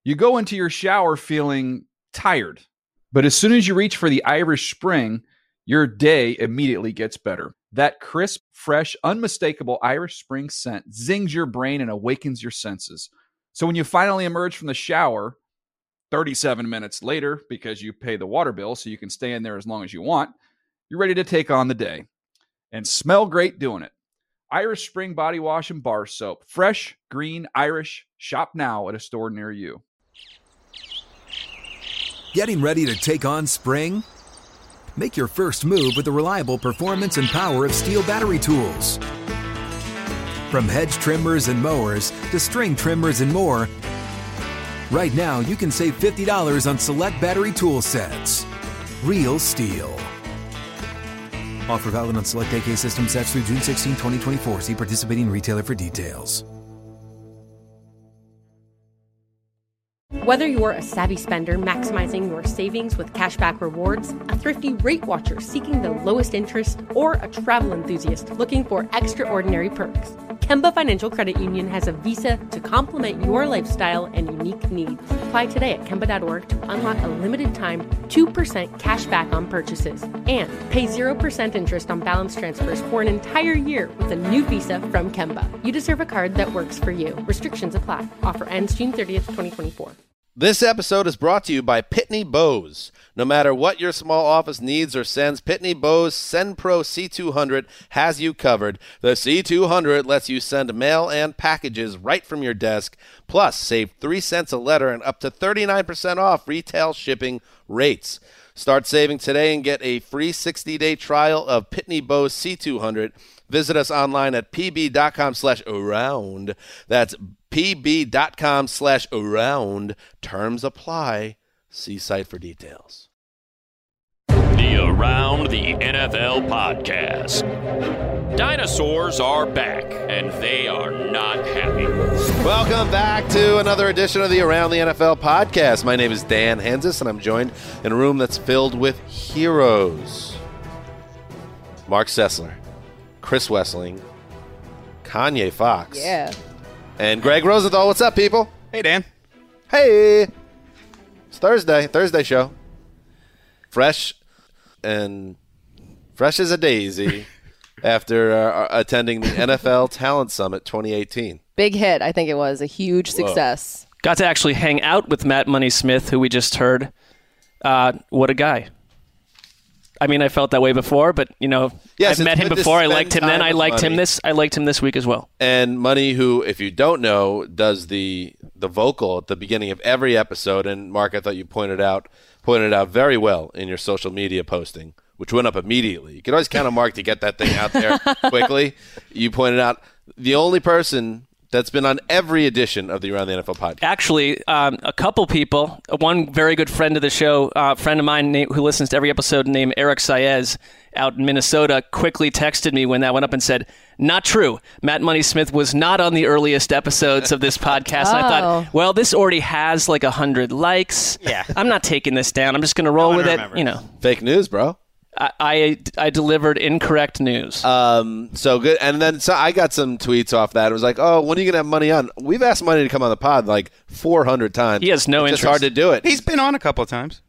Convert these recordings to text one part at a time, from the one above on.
You go into your shower feeling tired, but as soon as you reach for the Irish Spring, your day immediately gets better. That crisp, fresh, unmistakable Irish Spring scent zings your brain and awakens your senses. So when you finally emerge from the shower 37 minutes later, because you pay the water bill so you can stay in there as long as you want, you're ready to take on the day and smell great doing it. Irish Spring Body Wash and Bar Soap. Fresh, green, Irish. Shop now at a store near you. Getting ready to take on spring? Make your first move with the reliable performance and power of Steel battery tools. From hedge trimmers and mowers to string trimmers and more, right now you can save $50 on select battery tool sets. Real Steel. Offer valid on select AK system sets through June 16, 2024. See participating retailer for details. Whether you're a savvy spender maximizing your savings with cashback rewards, a thrifty rate watcher seeking the lowest interest, or a travel enthusiast looking for extraordinary perks, Kemba Financial Credit Union has a visa to complement your lifestyle and unique needs. Apply today at Kemba.org to unlock a limited time 2% cash back on purchases and pay 0% interest on balance transfers for an entire year with a new visa from Kemba. You deserve a card that works for you. Restrictions apply. Offer ends June 30th, 2024. This episode is brought to you by Pitney Bowes. No matter what your small office needs or sends, Pitney Bowes SendPro C200 has you covered. The C200 lets you send mail and packages right from your desk, plus save 3 cents a letter and up to 39% off retail shipping rates. Start saving today and get a free 60-day trial of Pitney Bowes C200. Visit us online at pb.com/around. That's pb.com/around. Terms apply. See site for details. The Around the NFL podcast. Dinosaurs are back, and they are not happy. Welcome back to another edition of the Around the NFL podcast. My name is Dan Hansis, and I'm joined in a room that's filled with heroes. Mark Sessler, Chris Wessling, Kanye Fox. Yeah. And Greg Rosenthal. What's up, people? Hey, Dan. Hey. It's Thursday show. Fresh as a daisy after attending the NFL Talent Summit 2018. Big hit. I think it was a huge success. Got to actually hang out with Matt Money Smith, who we just heard. What a guy. I mean, I felt that way before, but, yes, I've met him before. I liked him then. I liked him this week as well. And Money, who, if you don't know, does the vocal at the beginning of every episode. And Mark, I thought you pointed it out very well in your social media posting, which went up immediately. You can always count on Mark to get that thing out there quickly. You pointed out the only person that's been on every edition of the Around the NFL podcast. Actually, a couple people, one very good friend of the show, a friend of mine who listens to every episode named Eric Saez out in Minnesota, quickly texted me when that went up and said, not true. Matt Money Smith was not on the earliest episodes of this podcast. And I thought, well, this already has like 100 likes. Yeah. I'm not taking this down. I'm just going to roll with it. Fake news, bro. I delivered incorrect news. So good. And then I got some tweets off that. It was like, oh, when are you going to have Money on? We've asked Money to come on the pod like 400 times. He has no interest. It's hard to do it. He's been on a couple of times.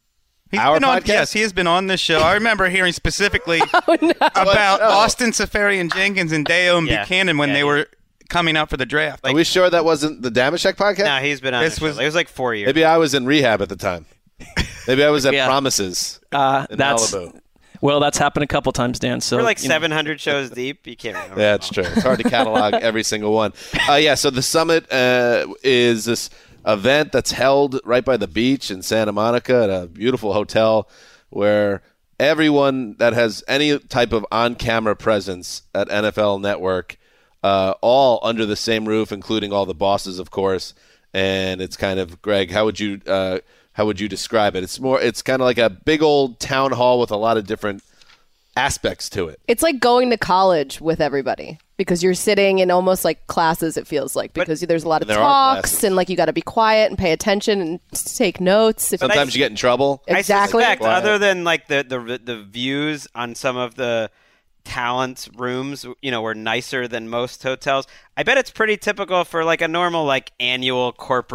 Yes, he has been on this show. I remember hearing specifically about Austin Seferian-Jenkins and Deo Buchanan when they were coming out for the draft. Are we sure that wasn't the Damashek podcast? No, he's been on this. It was like 4 years. Maybe I was in rehab at the time. Maybe I was at Promises in Malibu. Well, that's happened a couple times, Dan. So we're like 700 shows deep. You can't remember. Yeah, that's true. It's hard to catalog every single one. So the summit is this event that's held right by the beach in Santa Monica at a beautiful hotel where everyone that has any type of on-camera presence at NFL Network, all under the same roof, including all the bosses, of course. And it's kind of, Greg, how would you describe it? It's kind of like a big old town hall with a lot of different aspects to it. It's like going to college with everybody because you're sitting in almost like classes, it feels like, because there's a lot of talks and like you got to be quiet and pay attention and take notes. Sometimes you get in trouble. Exactly. I suspect, other than like the views on some of the talent rooms, were nicer than most hotels. I bet it's pretty typical for like a normal like annual corporate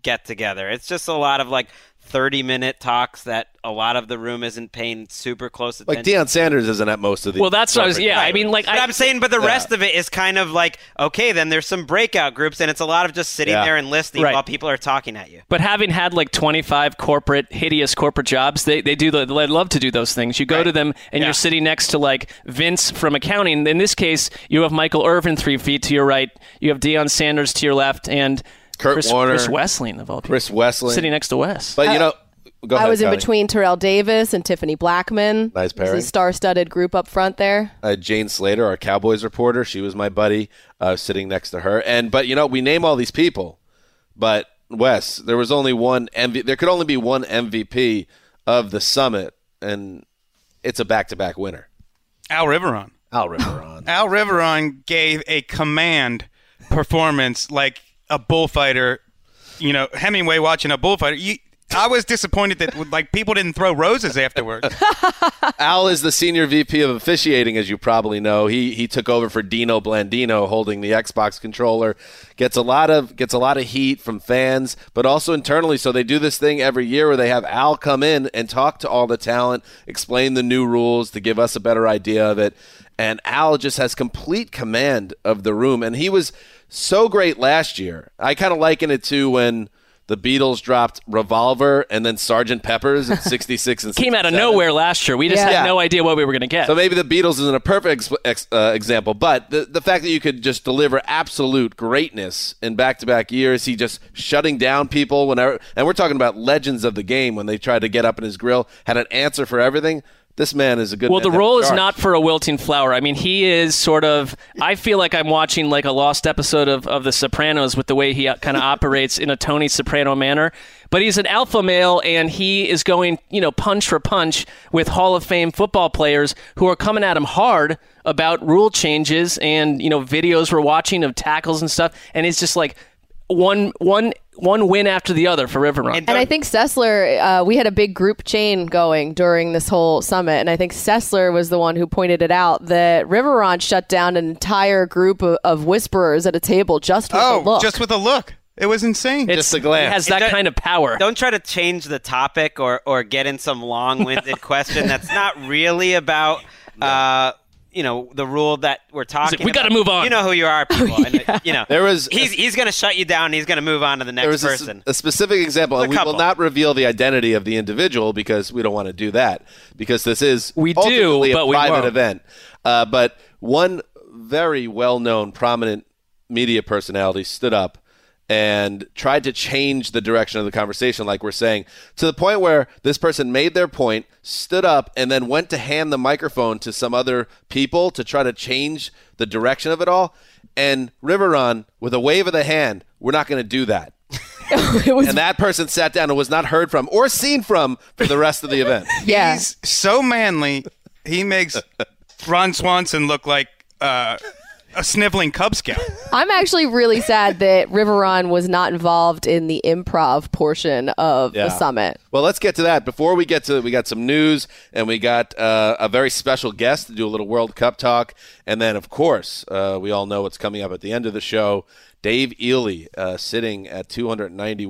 get together. It's just a lot of like 30-minute talks that a lot of the room isn't paying super close attention. Like Deion Sanders isn't at most of these. Well, that's what I was. Yeah, I mean, like I'm saying, but the rest of it is kind of like, okay, then there's some breakout groups, and it's a lot of just sitting there and listening while people are talking at you. But having had like 25 hideous corporate jobs, they love to do those things. You go to them, and you're sitting next to like Vince from accounting. In this case, you have Michael Irvin 3 feet to your right. You have Deion Sanders to your left, and Kurt Warner, Chris Wessling of all people. Chris Wessling sitting next to Wes. But go ahead, I was in Connie. between Terrell Davis and Tiffany Blackman. Nice pairing. It's a star-studded group up front there. Jane Slater, our Cowboys reporter, she was my buddy, sitting next to her. But we name all these people, but Wes, there was only one there could only be one MVP of the summit, and it's a back-to-back winner. Al Riveron. Al Riveron. Al Riveron gave a command performance like a bullfighter. Hemingway watching a bullfighter. I was disappointed that people didn't throw roses afterwards. Al is the senior VP of officiating, as you probably know. He took over for Dino Blandino, holding the Xbox controller. Gets a lot of heat from fans, but also internally. So they do this thing every year where they have Al come in and talk to all the talent, explain the new rules to give us a better idea of it. And Al just has complete command of the room, and he was so great last year. I kind of liken it to when the Beatles dropped Revolver and then Sgt. Pepper's in 66 and 67. Came out of nowhere last year. We just had no idea what we were going to get. So maybe the Beatles isn't a perfect example, but the fact that you could just deliver absolute greatness in back-to-back years, he just shutting down people whenever, and we're talking about legends of the game when they tried to get up in his grill, had an answer for everything. This man is a good man. Well, the role is not for a wilting flower. I mean, he is sort of, I feel like I'm watching like a lost episode of The Sopranos with the way he kind of operates in a Tony Soprano manner. But he's an alpha male, and he is going, punch for punch with Hall of Fame football players who are coming at him hard about rule changes and, videos we're watching of tackles and stuff. And it's just like one win after the other for Riveron. And I think Sessler, we had a big group chain going during this whole summit, and I think Sessler was the one who pointed it out, that Riveron shut down an entire group of whisperers at a table just with a look. Just with a look. It was insane. Just a glance. He has that kind of power. Don't try to change the topic or get in some long-winded question that's not really about the rule that we're talking about. We got to move on. You know who you are, people. And, there was he's going to shut you down. And he's going to move on to the next person. A specific example, and we will not reveal the identity of the individual because we don't want to do that, because this is ultimately a private event. But one very well-known, prominent media personality stood up and tried to change the direction of the conversation, like we're saying, to the point where this person made their point, stood up, and then went to hand the microphone to some other people to try to change the direction of it all. And Riveron, with a wave of the hand, we're not going to do that. And that person sat down and was not heard from or seen from for the rest of the event. Yeah. He's so manly, he makes Ron Swanson look like a sniveling Cub Scout. I'm actually really sad that Riveron was not involved in the improv portion of the summit. Well, let's get to that. Before we get to we got some news, and we got a very special guest to do a little World Cup talk. And then, of course, we all know what's coming up at the end of the show. Dave Ely sitting at 290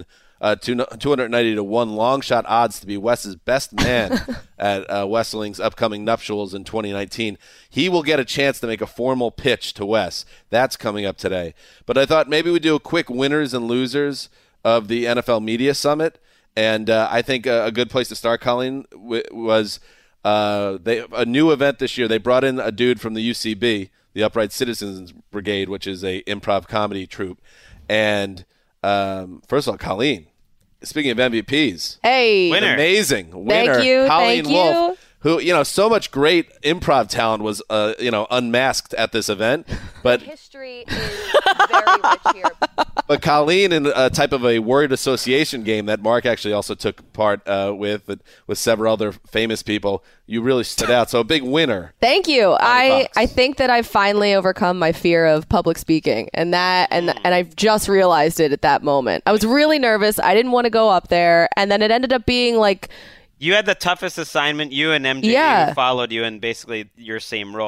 to 1 long shot odds to be Wes's best man at Wesseling's upcoming nuptials in 2019. He will get a chance to make a formal pitch to Wes. That's coming up today. But I thought maybe we'd do a quick winners and losers of the NFL Media Summit. And I think a good place to start, Colleen, was a new event this year. They brought in a dude from the UCB, the Upright Citizens Brigade, which is a improv comedy troupe. And first of all, Colleen, speaking of MVPs, winner. Amazing winner. Thank you. Colleen Thank you. Wolfe, who, so much great improv talent was, unmasked at this event. But history is very rich here. But Colleen, in a type of a word association game that Mark actually also took part with several other famous people, you really stood out. So a big winner. Thank you. I think that I've finally overcome my fear of public speaking, and I've just realized it at that moment. I was really nervous. I didn't want to go up there, and then it ended up being like, you had the toughest assignment. You and MJ who followed you in basically your same role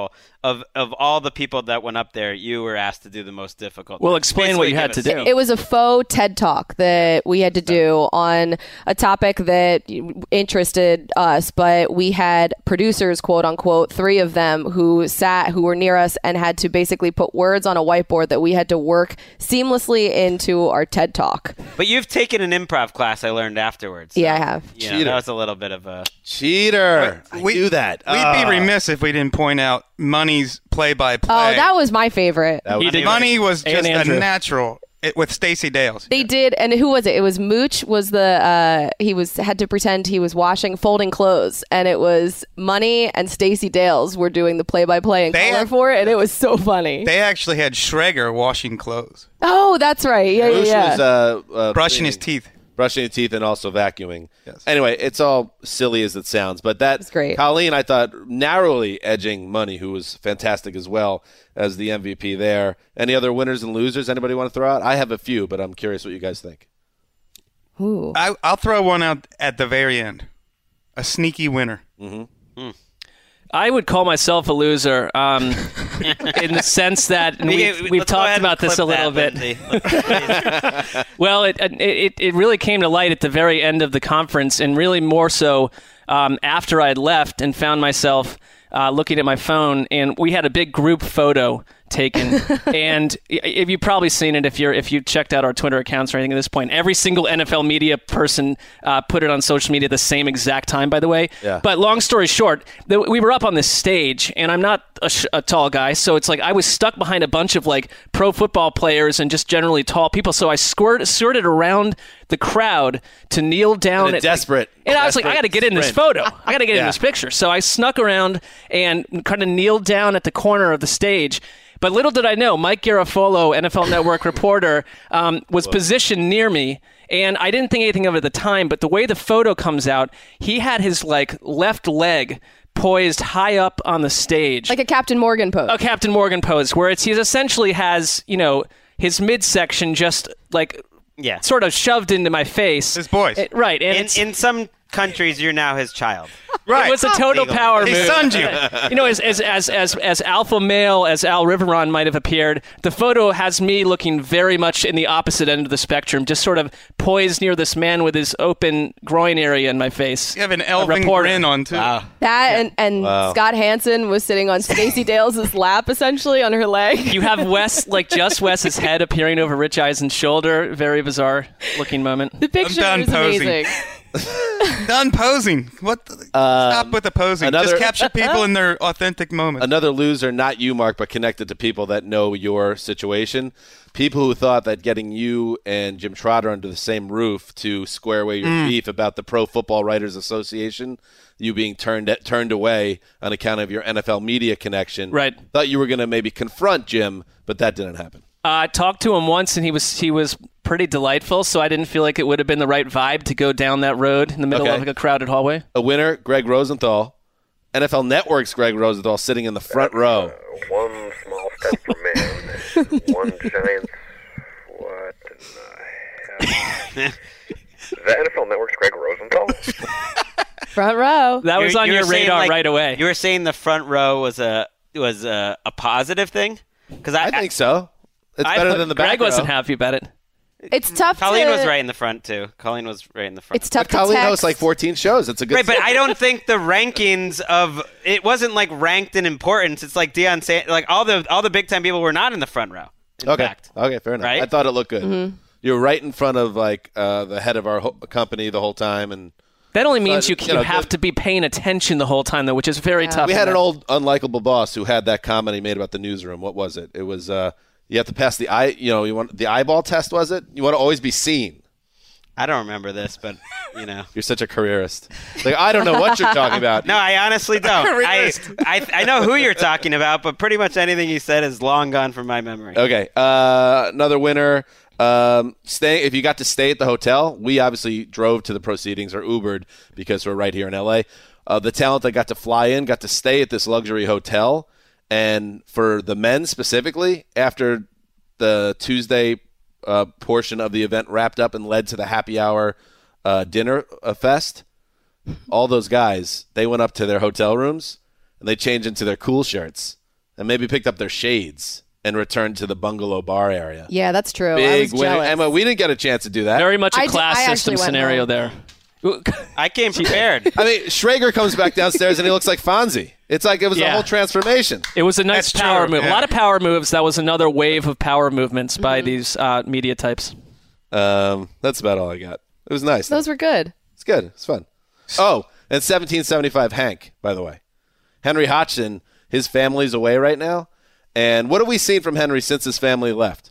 of all the people that went up there, you were asked to do the most difficult. Well, explain what you had to do. It was a faux TED Talk that we had to do on a topic that interested us, but we had producers, quote unquote, 3 of them who were near us and had to basically put words on a whiteboard that we had to work seamlessly into our TED Talk. But you've taken an improv class, I learned afterwards. So, yeah, I have. That was a little bit of a cheater. We do that. We'd be remiss if we didn't point out Money's play-by-play. Oh, that was my favorite. Money was just a natural with Stacey Dales. They did, and who was it? It was Mooch. Was the had to pretend he was folding clothes, and it was Money and Stacey Dales were doing the play-by-play in color for it, and it was so funny. They actually had Schrager washing clothes. Oh, that's right. Yeah, Mooch was brushing his teeth. Brushing your teeth and also vacuuming. Yes. Anyway, it's all silly as it sounds, but that's great. Colleen, I thought, narrowly edging Money, who was fantastic as well as the MVP there. Any other winners and losers anybody want to throw out? I have a few, but I'm curious what you guys think. Ooh. I'll throw one out at the very end. A sneaky winner. Mm-hmm. I would call myself a loser in the sense that we've talked about this a little bit. Well, it really came to light at the very end of the conference, and really more so after I had left and found myself looking at my phone, and we had a big group photo taken. And if you've probably seen it, if you checked out our Twitter accounts or anything at this point, every single NFL media person put it on social media at the same exact time, by the way. Yeah. But long story short, we were up on this stage, and I'm not a tall guy, so it's like I was stuck behind a bunch of like pro football players and just generally tall people. So I skirted around the crowd to kneel down. Desperate. And I was like, I got to get in this photo. I got to get in this picture. So I snuck around and kind of kneeled down at the corner of the stage. But little did I know, Mike Garafolo, NFL Network reporter, was positioned near me, and I didn't think anything of it at the time, but the way the photo comes out, he had his left leg poised high up on the stage. Like a Captain Morgan pose. A Captain Morgan pose, where he essentially has, his midsection just sort of shoved into my face. His boys. Right. And in some countries, you're now his child. Right. It was a total power move. He sunned you. As alpha male as Al Riveron might have appeared, the photo has me looking very much in the opposite end of the spectrum, just sort of poised near this man with his open groin area in my face. You have an elven grin on, too. Wow. That and Scott Hansen was sitting on Stacey Dales' lap, essentially, on her leg. You have Wes's head appearing over Rich Eisen's shoulder. Very bizarre looking moment. The picture is amazing. Done posing. What? Stop with the posing. Just capture people in their authentic moments. Another loser, not you, Mark, but connected to people that know your situation. People who thought that getting you and Jim Trotter under the same roof to square away your beef about the Pro Football Writers Association, you being turned away on account of your NFL media connection. Right. Thought you were going to maybe confront Jim, but that didn't happen. I talked to him once, and he was pretty delightful, so I didn't feel like it would have been the right vibe to go down that road in the middle of a crowded hallway. A winner, Greg Rosenthal. NFL Network's Greg Rosenthal sitting in the front row. One small step for man, one giant what in the hell? The NFL Network's Greg Rosenthal? Front row. That was on your radar right away. You were saying the front row was a positive thing? Because I think so. It's better than the back Greg wasn't happy about it. It's tough. Colleen was right in the front too. Colleen was right in the front. It's tough. But Colleen hosts like 14 shows. It's a good. Right, but I don't think the rankings of it wasn't like ranked in importance. It's like Deion saying, like all the big time people were not in the front row. Okay, fair enough. Right? I thought it looked good. Mm-hmm. You were right in front of the head of our company the whole time, and that only means you have to be paying attention the whole time, though, which is very tough. We had an old unlikable boss who had that comment he made about the newsroom. What was it? It was you have to pass the you want the eyeball test. Was it? You want to always be seen. I don't remember this, but you're such a careerist. I don't know what you're talking about. No, I honestly don't. I know who you're talking about, but pretty much anything you said is long gone from my memory. Okay, another winner. If you got to stay at the hotel, we obviously drove to the proceedings or Ubered because we're right here in LA. The talent that got to fly in got to stay at this luxury hotel, and for the men specifically, after the Tuesday portion of the event wrapped up and led to the happy hour dinner fest, all those guys, they went up to their hotel rooms and they changed into their cool shirts. and maybe picked up their shades and returned to the bungalow bar area. Yeah, that's true. I Big was winner. jealous. Emma, we didn't get a chance to do that. Very much a I class actually system went scenario home. there. I came prepared. I mean, Schrager comes back downstairs and he looks like Fonzie. It's like it was a whole transformation. It was a nice That's power true, move. yeah. A lot of power moves. That was another wave of power movements by these media types. That's about all I got. It was nice. Those were good. It's good. It's fun. Oh, and 1775 Hank, by the way. Henry Hodgson, his family's away right now. And what have we seen from Henry since his family left?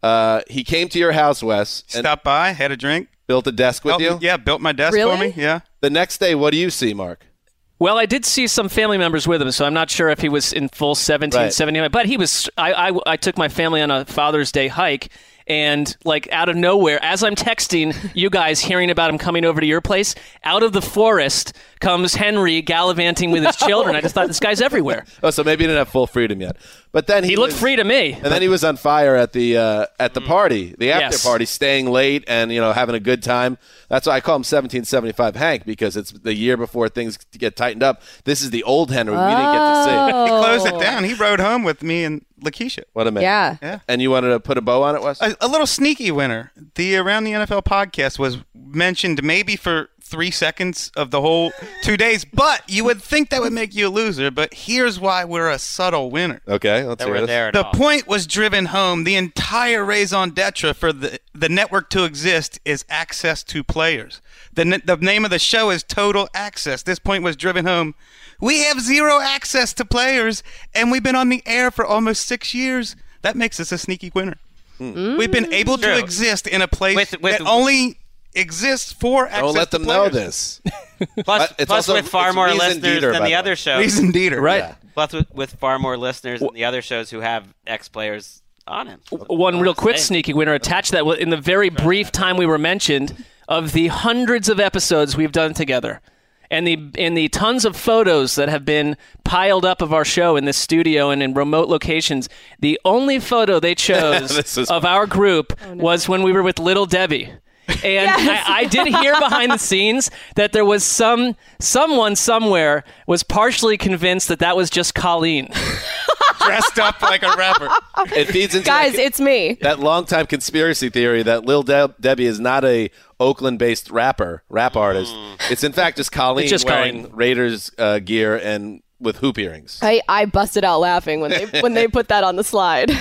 He came to your house, Wes. And Stopped by, had a drink. built a desk with you? Yeah, built my desk Really? for me. Yeah. The next day, what do you see, Mark? Well, I did see some family members with him, so I'm not sure if he was in full 1779. But he was. I took my family on a Father's Day hike, and like out of nowhere, as I'm texting you guys, hearing about him coming over to your place, out of the forest comes Henry gallivanting with his children. I just thought, this guy's everywhere. Oh, so maybe he didn't have full freedom yet. But then He looked free to me. And then he was on fire at the party, the after Yes. party, staying late and having a good time. That's why I call him 1775 Hank, because it's the year before things get tightened up. This is the old Henry we didn't get to see. He closed it down. He rode home with me and Lakeisha. What a man! Yeah. And you wanted to put a bow on it, Wes? A little sneaky winner. The Around the NFL podcast was mentioned maybe for 3 seconds of the whole 2 days, but you would think that would make you a loser. But here's why we're a subtle winner. Okay, let's That hear were this. there at The all. point was driven home. The entire raison d'etre for the network to exist is access to players. The name of the show is Total Access. This point was driven home. We have zero access to players, and we've been on the air for almost 6 years. That makes us a sneaky winner. We've been able to True. exist in a place With- that only exists for access Don't let to them know players. this. Plus, It's plus also- with far it's more Reason listeners Dieter, by than the the way. other shows. Reason Dieter. Right. Yeah. Plus with far more listeners than the other shows who have ex-players on it. One real quick Same. sneaky winner attached that in the very brief time we were mentioned of the hundreds of episodes we've done together. And the tons of photos that have been piled up of our show in this studio and in remote locations, the only photo they chose This is of our group was when we were with Little Debbie. And I did hear behind the scenes that there was someone somewhere was partially convinced that was just Colleen. Dressed up like a rapper. It feeds into Guys, it's me. that longtime conspiracy theory that Lil Debbie is not a Oakland-based rap artist. It's in fact just Colleen It's just wearing Colleen. Raiders gear and with hoop earrings. I busted out laughing when they put that on the slide.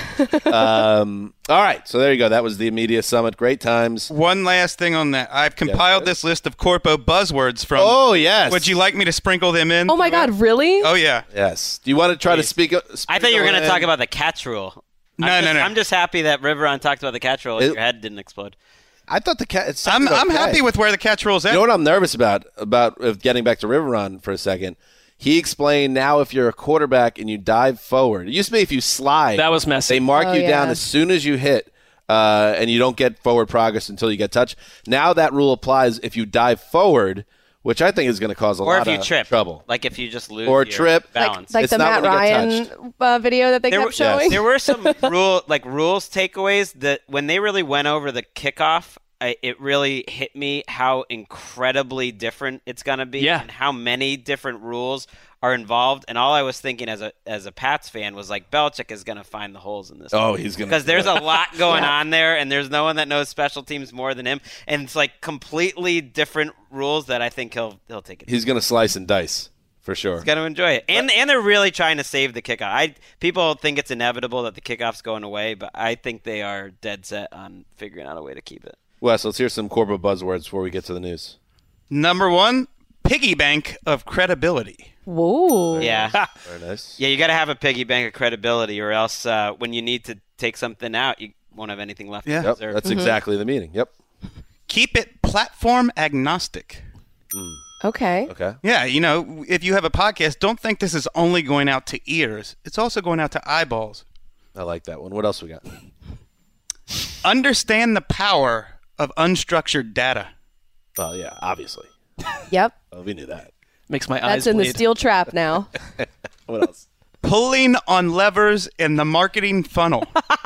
All right, so there you go. That was the Media Summit. Great times. One last thing on that. I've compiled this list of Corpo buzzwords from. Oh, yes. Would you like me to sprinkle them in? Oh my God, really? Oh, yeah. Yes. Do you want to try to speak? I thought you were going to talk about the catch rule. No. I'm just happy that Riveron talked about the catch rule and your head didn't explode. I thought the cat. It's I'm okay. happy with where the catch rule's at. You know what I'm nervous about getting back to Riveron for a second? He explained now if you're a quarterback and you dive forward. It used to be if you slide. That was messy. They mark Oh, you down yeah. as soon as you hit, and you don't get forward progress until you get touched. Now that rule applies if you dive forward, which I think is going to cause a Or lot if you of trip. trouble. Like if you just lose Or your trip. balance. Like It's the not Matt when you get Ryan video that they There kept were- showing. There were some rules takeaways that when they really went over the kickoff, it really hit me how incredibly different it's going to be and how many different rules are involved. And all I was thinking as a Pats fan was like, Belichick is going to find the holes in this. Oh, he's going to. Because there's a lot going on there, and there's no one that knows special teams more than him. And it's like completely different rules that I think he'll take it. He's going to slice and dice. For sure. He's going to enjoy it. And they're really trying to save the kickoff. People think it's inevitable that the kickoff's going away, but I think they are dead set on figuring out a way to keep it. Wes, let's hear some corporate buzzwords before we get to the news. Number one, piggy bank of credibility. Whoa. Yeah. Very nice. Yeah, you got to have a piggy bank of credibility, or else when you need to take something out, you won't have anything left to Yep, reserve. that's exactly the meaning. Yep. Keep it platform agnostic. Okay. Okay. Yeah, if you have a podcast, don't think this is only going out to ears. It's also going out to eyeballs. I like that one. What else we got? Understand the power of unstructured data. Oh, yeah, obviously. Yep. Oh, we knew that. Makes my eyes That's in the bleed. steel trap now. What else? pulling on levers in the marketing funnel.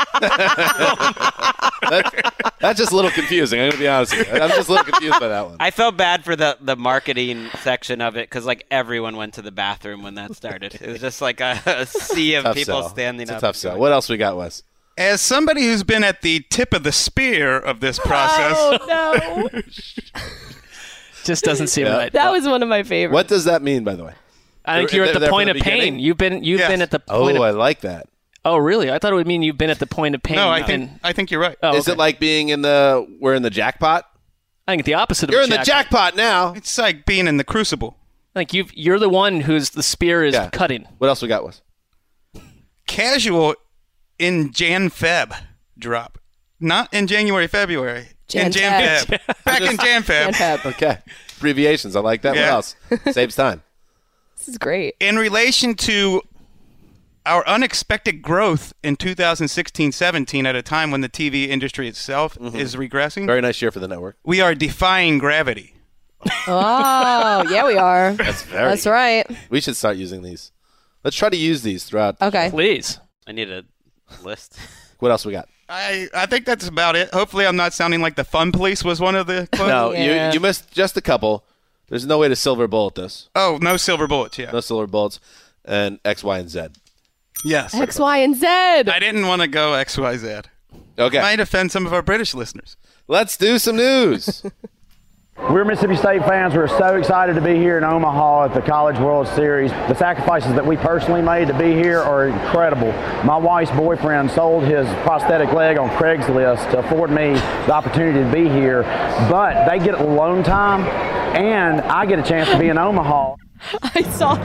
That's just a little confusing. I'm going to be honest with you. I'm just a little confused by that one. I felt bad for the marketing section of it because like everyone went to the bathroom when that started. It was just like a sea of people standing up. It's a tough sell. What else we got, Wes? As somebody who's been at the tip of the spear of this process. Oh, no. Just doesn't seem right. That was one of my favorites. What does that mean, by the way? I think you're at the point of pain. You've been at the point. Oh, I like that. Oh, really? I thought it would mean you've been at the point of pain. No, I think you're right. Is it like being we're in the jackpot? I think the opposite of You're in the jackpot now. It's like being in the crucible. Like you're the one whose the spear is cutting. What else we got, Wes? Casual in Jan-Feb drop. Not in January, February. In Jan-Feb. Back in Jan-Feb. Okay. Abbreviations. I like that. Yeah. What else? Saves time. This is great. In relation to our unexpected growth in 2016-17 at a time when the TV industry itself is regressing. Very nice year for the network. We are defying gravity. Oh, yeah, we are. That's right. We should start using these. Let's try to use these throughout. Okay. Please. I need a list. What else we got? I think that's about it. Hopefully I'm not sounding like the fun police was one of the quotes. No, you missed just a couple. There's no way to silver bullet this. Oh, no silver bullets, yeah. No silver bullets. And X, Y, and Z. Yes. X, Y, and Z. I didn't want to go X, Y, Z. Okay. Might offend some of our British listeners. Let's do some news. We're Mississippi State fans. We're so excited to be here in Omaha at the College World Series. The sacrifices that we personally made to be here are incredible. My wife's boyfriend sold his prosthetic leg on Craigslist to afford me the opportunity to be here. But they get alone time, and I get a chance to be in Omaha. I saw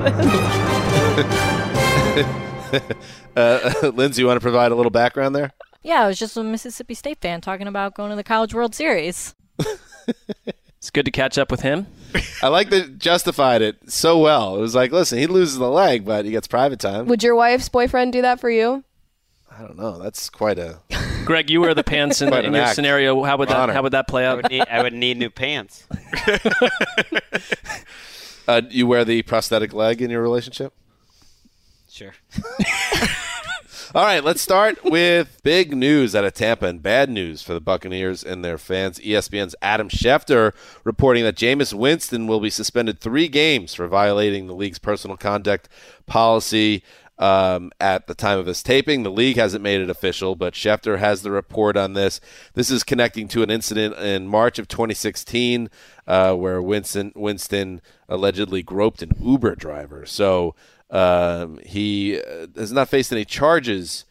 this. Lindsay, you want to provide a little background there? Yeah, I was just a Mississippi State fan talking about going to the College World Series. It's good to catch up with him. I like that justified it so well. It was like, listen, he loses the leg, but he gets private time. Would your wife's boyfriend do that for you? I don't know. That's quite a... Greg, you wear the pants in your act. scenario. How would that play out? I would need new pants. You wear the prosthetic leg in your relationship? Sure. All right, let's start with big news out of Tampa and bad news for the Buccaneers and their fans. ESPN's Adam Schefter reporting that Jameis Winston will be suspended 3 games for violating the league's personal conduct policy at the time of this taping. The league hasn't made it official, but Schefter has the report on this. This is connecting to an incident in March of 2016 where Winston allegedly groped an Uber driver. So he has not faced any charges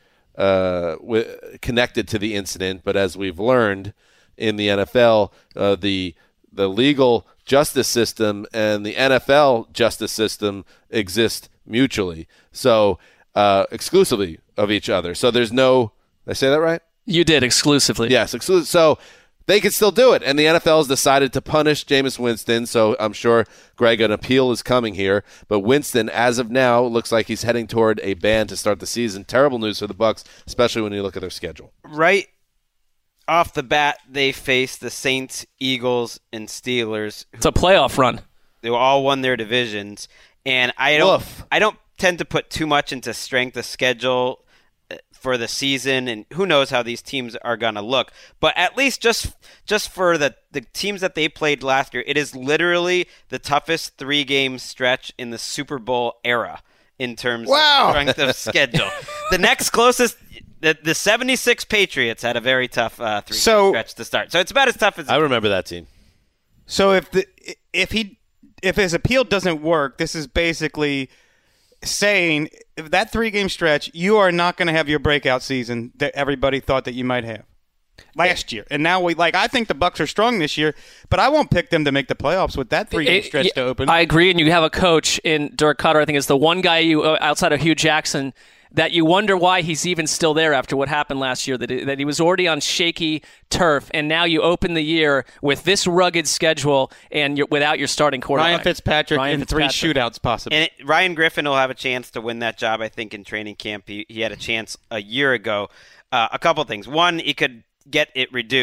connected to the incident, but as we've learned in the NFL, the legal justice system and the NFL justice system exist mutually, so exclusively of each other. So there's no, did I say that right? You did, exclusively. Yes, exclusive. So they can still do it, and the NFL has decided to punish Jameis Winston, so I'm sure, Greg, an appeal is coming here. But Winston, as of now, looks like he's heading toward a ban to start the season. Terrible news for the Bucs, especially when you look at their schedule. Right off the bat, they face the Saints, Eagles, and Steelers. It's a playoff run. They all won their divisions, and I don't tend to put too much into strength of schedule for the season, and who knows how these teams are going to look. But at least just for the teams that they played last year, it is literally the toughest 3-game stretch in the Super Bowl era in terms of strength of schedule. The next closest, the 76 Patriots had a very tough 3-game stretch to start. So it's about as tough as... I remember that team. So if his appeal doesn't work, this is basically saying if that 3-game stretch, you are not going to have your breakout season that everybody thought that you might have last year. And now I think the Bucs are strong this year, but I won't pick them to make the playoffs with that 3-game stretch to open. I agree, and you have a coach in Dirk Cutter, I think is the one guy you outside of Hugh Jackson that you wonder why he's even still there after what happened last year, that he was already on shaky turf, and now you open the year with this rugged schedule and without your starting quarterback. Ryan Fitzpatrick and 3 shootouts possible. And Ryan Griffin will have a chance to win that job, I think, in training camp. He had a chance a year ago. A couple things. One, he could get it reduced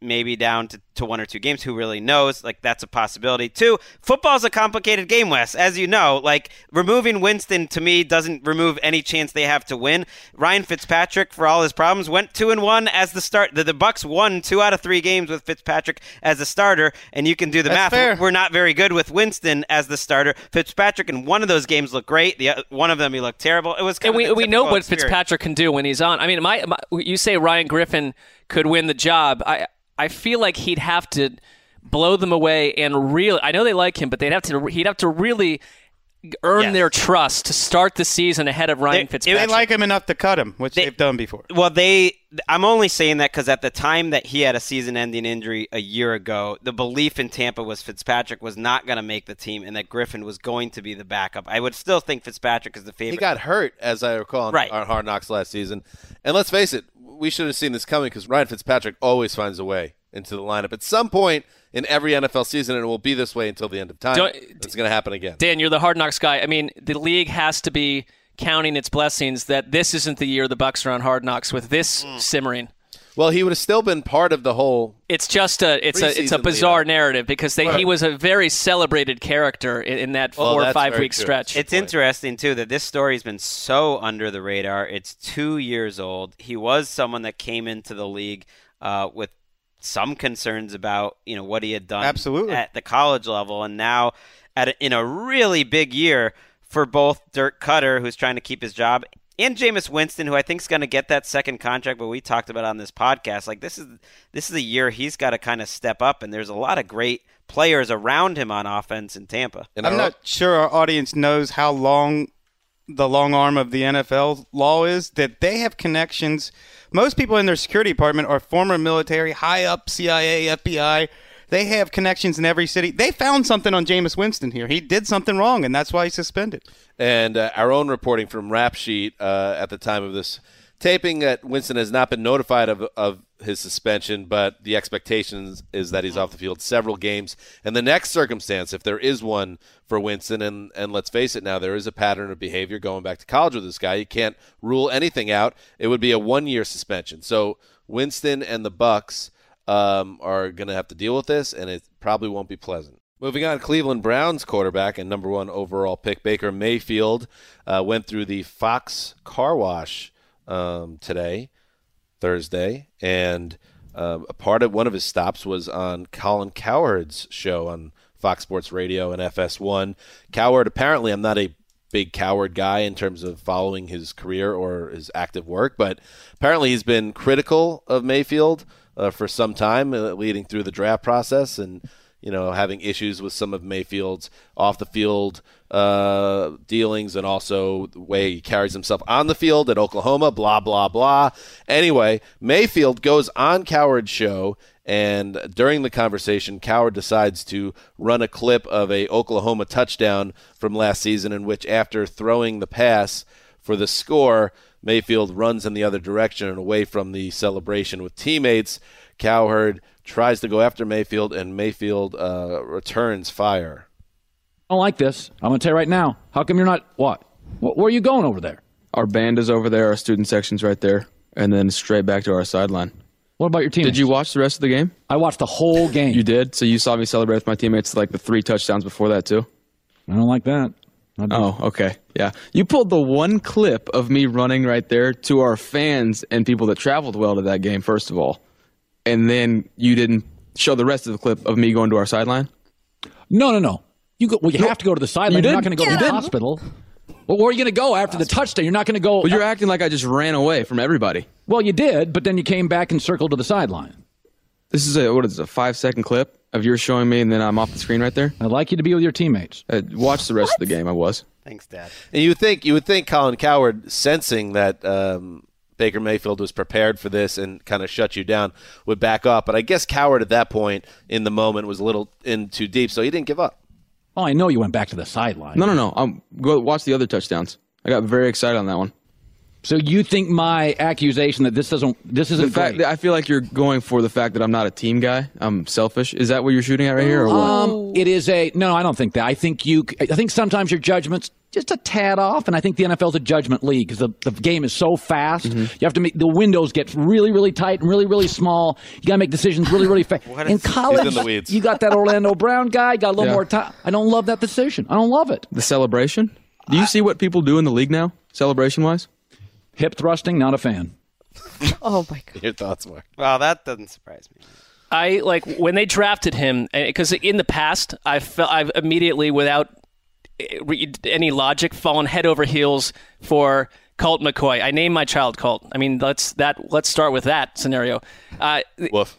maybe down to 1 or 2 games. Who really knows? Like, that's a possibility. 2, football's a complicated game, Wes. As you know, like, removing Winston to me doesn't remove any chance they have to win. Ryan Fitzpatrick, for all his problems, went 2-1 as the start. The Bucs won 2 out of 3 games with Fitzpatrick as the starter, and you can do the math. Fair. We're not very good with Winston as the starter. Fitzpatrick in one of those games looked great. One of them he looked terrible. It was kind and of we know what Fitzpatrick can do when he's on. I mean, you say Ryan Griffin could win the job. I feel like he'd have to blow them away and really. I know they like him, but he'd have to really earn their trust to start the season ahead of Ryan Fitzpatrick. They like him enough to cut him, which they've done before. Well, I'm only saying that because at the time that he had a season-ending injury a year ago, the belief in Tampa was Fitzpatrick was not going to make the team and that Griffin was going to be the backup. I would still think Fitzpatrick is the favorite. He got hurt, as I recall, on Hard Knocks last season. And let's face it, we should have seen this coming because Ryan Fitzpatrick always finds a way into the lineup. At some point in every NFL season, and it will be this way until the end of time, it's going to happen again. Dan, you're the Hard Knocks guy. I mean, the league has to be counting its blessings that this isn't the year the Bucs are on Hard Knocks with this simmering. Well, he would have still been part of the whole. It's just it's a bizarre narrative because he was a very celebrated character in that 4 or 5 week stretch. It's interesting too that this story's been so under the radar. It's 2 years old. He was someone that came into the league with some concerns about what he had done at the college level, and now in a really big year for both Dirk Cutter, who's trying to keep his job, and Jameis Winston, who I think is going to get that second contract, but we talked about on this podcast. Like, this is a year he's got to kind of step up, and there's a lot of great players around him on offense in Tampa. And I'm not sure our audience knows how long the long arm of the NFL law is, that they have connections. Most people in their security department are former military, high up CIA, FBI. They have connections in every city. They found something on Jameis Winston here. He did something wrong, and that's why he's suspended. And our own reporting from Rap Sheet at the time of this taping that Winston has not been notified of his suspension, but the expectation is that he's off the field several games. And the next circumstance, if there is one for Winston, and let's face it now, there is a pattern of behavior going back to college with this guy. You can't rule anything out. It would be a 1-year suspension. So Winston and the Bucs are going to have to deal with this, and it probably won't be pleasant. Moving on, Cleveland Browns quarterback and number 1 overall pick Baker Mayfield went through the Fox car wash today, Thursday, and one of his stops was on Colin Cowherd's show on Fox Sports Radio and FS1. Cowherd, apparently, I'm not a big Cowherd guy in terms of following his career or his active work, but apparently he's been critical of Mayfield for some time leading through the draft process, and having issues with some of Mayfield's off-the-field dealings and also the way he carries himself on the field at Oklahoma, blah, blah, blah. Anyway, Mayfield goes on Cowherd's show, and during the conversation, Cowherd decides to run a clip of a Oklahoma touchdown from last season in which, after throwing the pass for the score, Mayfield runs in the other direction and away from the celebration with teammates. Cowherd tries to go after Mayfield, and Mayfield returns fire. I don't like this. I'm going to tell you right now. How come you're not – what? Where are you going over there? Our band is over there. Our student section's right there. And then straight back to our sideline. What about your teammates? Did you watch the rest of the game? I watched the whole game. You did? So you saw me celebrate with my teammates like the 3 touchdowns before that too? I don't like that. Oh, okay. Yeah. You pulled the one clip of me running right there to our fans and people that traveled well to that game, first of all. And then you didn't show the rest of the clip of me going to our sideline? No. You have to go to the sideline. You're not going to go to the hospital. Well, where are you going to go after the touchdown? You're not going to go. Well, you're acting like I just ran away from everybody. Well, you did, but then you came back and circled to the sideline. This is a 5-second clip of yours showing me, and then I'm off the screen right there. I'd like you to be with your teammates. Watch the rest of the game. I was. Thanks, Dad. And you would think Colin Cowherd, sensing that Baker Mayfield was prepared for this and kind of shut you down, would back up. But I guess Cowherd at that point in the moment was a little in too deep, so he didn't give up. Oh, I know you went back to the sideline. No. Go watch the other touchdowns. I got very excited on that one. So you think my accusation that this isn't the fact that I feel like you're going for the fact that I'm not a team guy. I'm selfish. Is that what you're shooting at right here? Or what? It is no, I don't think that. I think sometimes your judgment's just a tad off, and I think the NFL's a judgment league because the game is so fast. You have to make the windows get really, really tight and really, really small. You got to make decisions really, really fast. In college, you got that Orlando Brown guy, got a little more time. I don't love that decision. I don't love it. The celebration? Do you see what people do in the league now, celebration-wise? Hip thrusting, not a fan. Oh, my God. Your thoughts, Mark? Well, that doesn't surprise me. I like when they drafted him, because in the past, I've immediately, without any logic, fallen head over heels for Colt McCoy. I named my child Colt. I mean, let's start with that scenario. Woof.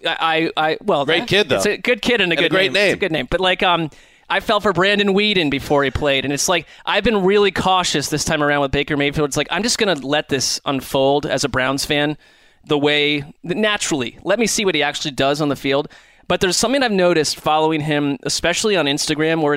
Great kid though. It's a good kid and a great name. It's a good name. But I fell for Brandon Weeden before he played, and it's like I've been really cautious this time around with Baker Mayfield. It's like I'm just going to let this unfold as a Browns fan the way naturally. Let me see what he actually does on the field. But there's something I've noticed following him, especially on Instagram, where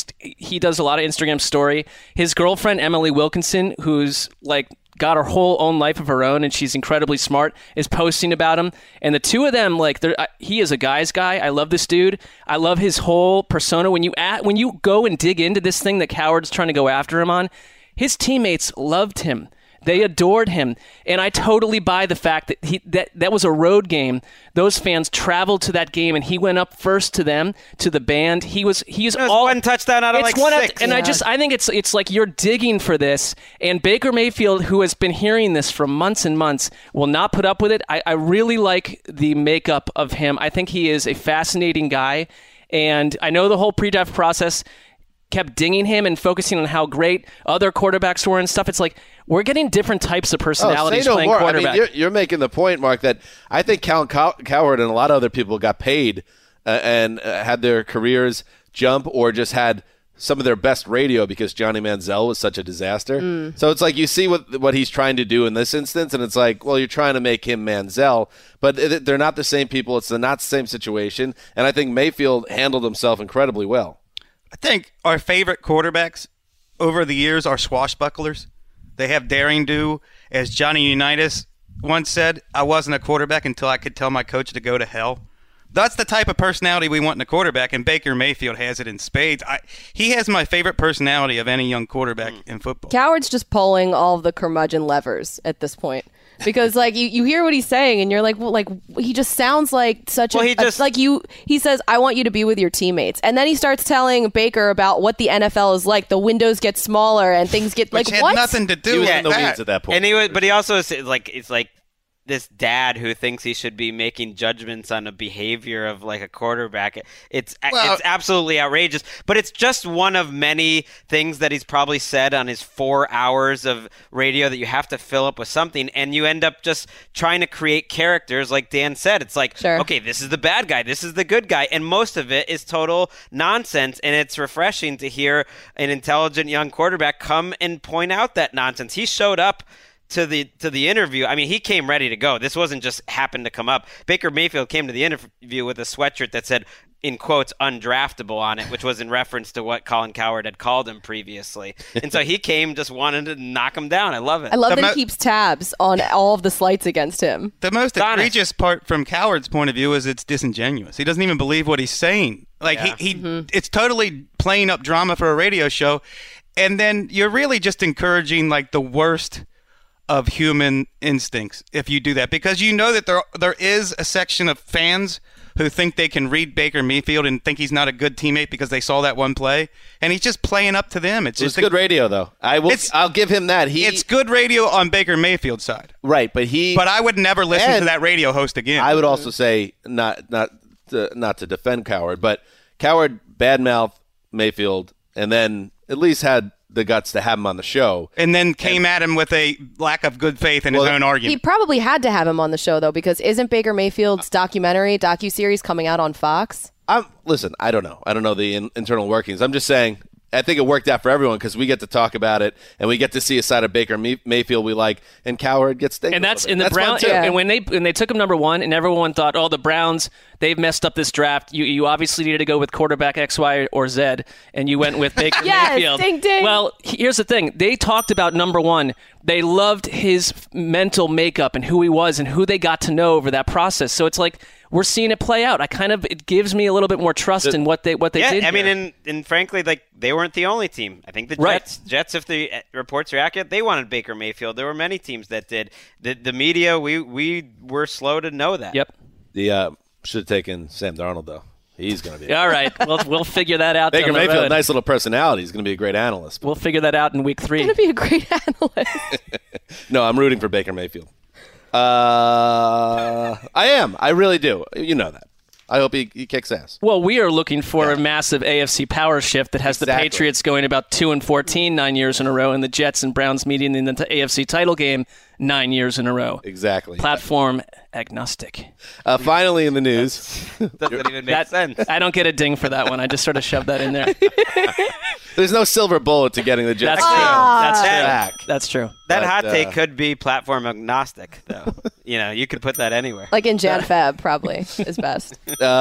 he does a lot of Instagram story. His girlfriend, Emily Wilkinson, who's got her whole own life of her own, and she's incredibly smart, is posting about him. And the two of them, he is a guy's guy. I love this dude. I love his whole persona. When you go and dig into this thing that Coward's trying to go after him on, his teammates loved him. They adored him, and I totally buy the fact that that was a road game. Those fans traveled to that game, and he went up first to them, to the band. He was all one touchdown out of six. And I think it's like you're digging for this, and Baker Mayfield, who has been hearing this for months and months, will not put up with it. I really like the makeup of him. I think he is a fascinating guy, and I know the whole pre-draft process kept dinging him and focusing on how great other quarterbacks were and stuff. It's like we're getting different types of personalities playing quarterback. I mean, you're making the point, Mark, that I think Colin Cowherd and a lot of other people got paid and had their careers jump or just had some of their best radio because Johnny Manziel was such a disaster. So it's like you see what he's trying to do in this instance, and it's like, well, you're trying to make him Manziel, but they're not the same people. It's not the same situation, and I think Mayfield handled himself incredibly well. I think our favorite quarterbacks over the years are swashbucklers. They have daring do. As Johnny Unitas once said, I wasn't a quarterback until I could tell my coach to go to hell. That's the type of personality we want in a quarterback, and Baker Mayfield has it in spades. He has my favorite personality of any young quarterback in football. Coward's just pulling all of the curmudgeon levers at this point. Because you hear what he's saying and you're like, well, he just sounds like such he says, I want you to be with your teammates. And then he starts telling Baker about what the NFL is like. The windows get smaller and things get Which had what? nothing to do with the weeds at that point. And but he also is it's like this dad who thinks he should be making judgments on a behavior of a quarterback. It's absolutely outrageous, but it's just one of many things that he's probably said on his 4 hours of radio that you have to fill up with something, and you end up just trying to create characters like Dan said. It's like, okay, this is the bad guy, this is the good guy, and most of it is total nonsense, and it's refreshing to hear an intelligent young quarterback come and point out that nonsense. He showed up to the interview. I mean, he came ready to go. This wasn't just happened to come up. Baker Mayfield came to the interview with a sweatshirt that said, in quotes, undraftable on it, which was in reference to what Colin Cowherd had called him previously. And so he came just wanting to knock him down. I love it. I love that he keeps tabs on all of the slights against him. The most egregious part from Cowherd's point of view is it's disingenuous. He doesn't even believe what he's saying. It's totally playing up drama for a radio show. And then you're really just encouraging the worst of human instincts if you do that, because you know that there is a section of fans who think they can read Baker Mayfield and think he's not a good teammate because they saw that one play, and he's just playing up to them. It's good radio, though. I'll give him that. It's good radio on Baker Mayfield's side, right? But I would never listen to that radio host again. I would also say not to defend Cowherd, but Cowherd badmouthed Mayfield, and then at least had the guts to have him on the show. And then came at him with a lack of good faith in his own argument. He probably had to have him on the show, though, because isn't Baker Mayfield's docuseries coming out on Fox? Listen, I don't know. I don't know the internal workings. I'm just saying, I think it worked out for everyone because we get to talk about it and we get to see a side of Baker Mayfield we like, and Cowherd gets stinged. And that's in the Browns. And when they took him number 1, and everyone thought, oh, the Browns, they've messed up this draft. You obviously needed to go with quarterback X, Y, or Z, and you went with Baker Mayfield. Ding, ding. Well, here's the thing. They talked about number 1. They loved his mental makeup and who he was and who they got to know over that process. So it's like we're seeing it play out. It gives me a little bit more trust in what they did. Yeah, I mean, here. and frankly, like they weren't the only team. I think the Jets, if the reports are accurate, they wanted Baker Mayfield. There were many teams that did. The media, we were slow to know that. Yep. Should have taken Sam Darnold though. He's going to be all right. We'll figure that out. Baker down the Mayfield, road. nice little personality. He's going to be a great analyst. We'll figure that out in week 3. He's going to be a great analyst. No, I'm rooting for Baker Mayfield. I am. I really do. You know that. I hope he kicks ass. Well, we are looking for a massive AFC power shift that has the Patriots going about 2-14 9 years in a row, and the Jets and Browns meeting in the AFC title game 9 years in a row. Exactly. Platform agnostic. Finally in the news. Doesn't even make sense. I don't get a ding for that one. I just sort of shoved that in there. There's no silver bullet to getting the Jets. That's true. That hot take could be platform agnostic, though. You could put that anywhere. Like in Jan Feb, probably is best.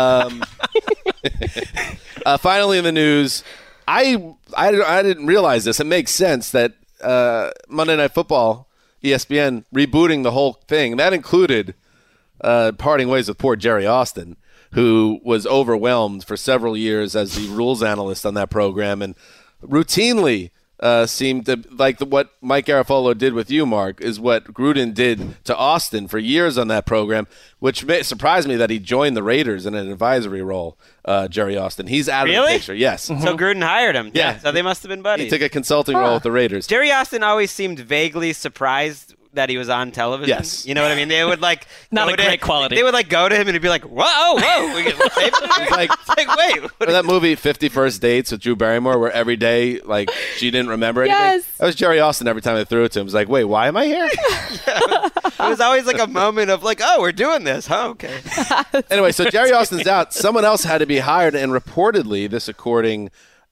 Finally in the news, I didn't realize this. It makes sense that Monday Night Football, ESPN, rebooting the whole thing. That included parting ways with poor Jerry Austin, who was overwhelmed for several years as the rules analyst on that program and routinely seemed to like what Mike Garafolo did with you, Mark, is what Gruden did to Austin for years on that program, which surprised me that he joined the Raiders in an advisory role, Jerry Austin. He's out of the picture. Yes. So Gruden hired him. Yeah. So they must have been buddies. He took a consulting role with the Raiders. Jerry Austin always seemed vaguely surprised that he was on television. Yes. You know what I mean? They would not a great quality. They would go to him and he'd be like, whoa. We get wait. That movie 50 First Dates with Drew Barrymore where every day she didn't remember anything? Yes. That was Jerry Austin every time I threw it to him. It was like, wait, why am I here? It was always a moment of we're doing this. Oh, okay. Anyway, so Jerry Austin's out. Someone else had to be hired, and reportedly, this according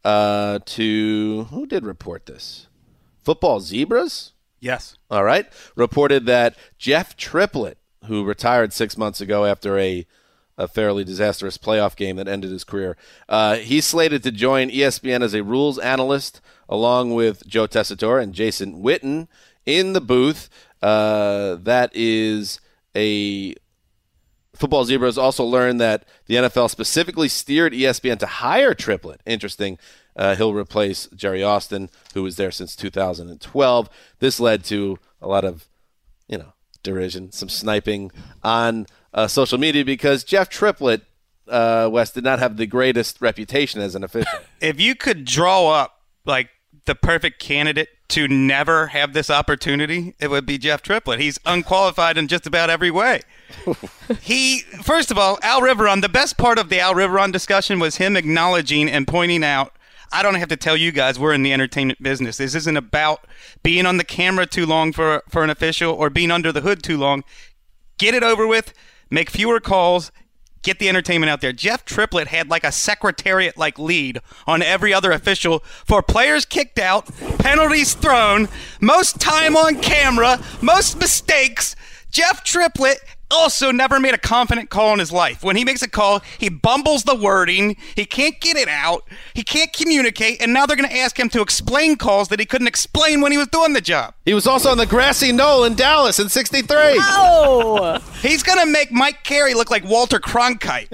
to who did report this? Football Zebras? Yes. All right. Reported that Jeff Triplett, who retired 6 months ago after a fairly disastrous playoff game that ended his career, he's slated to join ESPN as a rules analyst along with Joe Tessitore and Jason Witten in the booth. That is a Football Zebras also learned that the NFL specifically steered ESPN to hire Triplett. Interesting. He'll replace Jerry Austin, who was there since 2012. This led to a lot of, derision, some sniping on social media because Jeff Triplett, Wes, did not have the greatest reputation as an official. If you could draw up the perfect candidate to never have this opportunity, it would be Jeff Triplett. He's unqualified in just about every way. First of all, Al Riveron, the best part of the Al Riveron discussion was him acknowledging and pointing out, I don't have to tell you guys we're in the entertainment business. This isn't about being on the camera too long for an official or being under the hood too long. Get it over with, make fewer calls, get the entertainment out there. Jeff Triplett had a secretariat-like lead on every other official for players kicked out, penalties thrown, most time on camera, most mistakes. Jeff Triplett also never made a confident call in his life. When he makes a call, he bumbles the wording. He can't get it out. He can't communicate. And now they're going to ask him to explain calls that he couldn't explain when he was doing the job. He was also on the grassy knoll in Dallas in '63. Oh! He's going to make Mike Carey look like Walter Cronkite.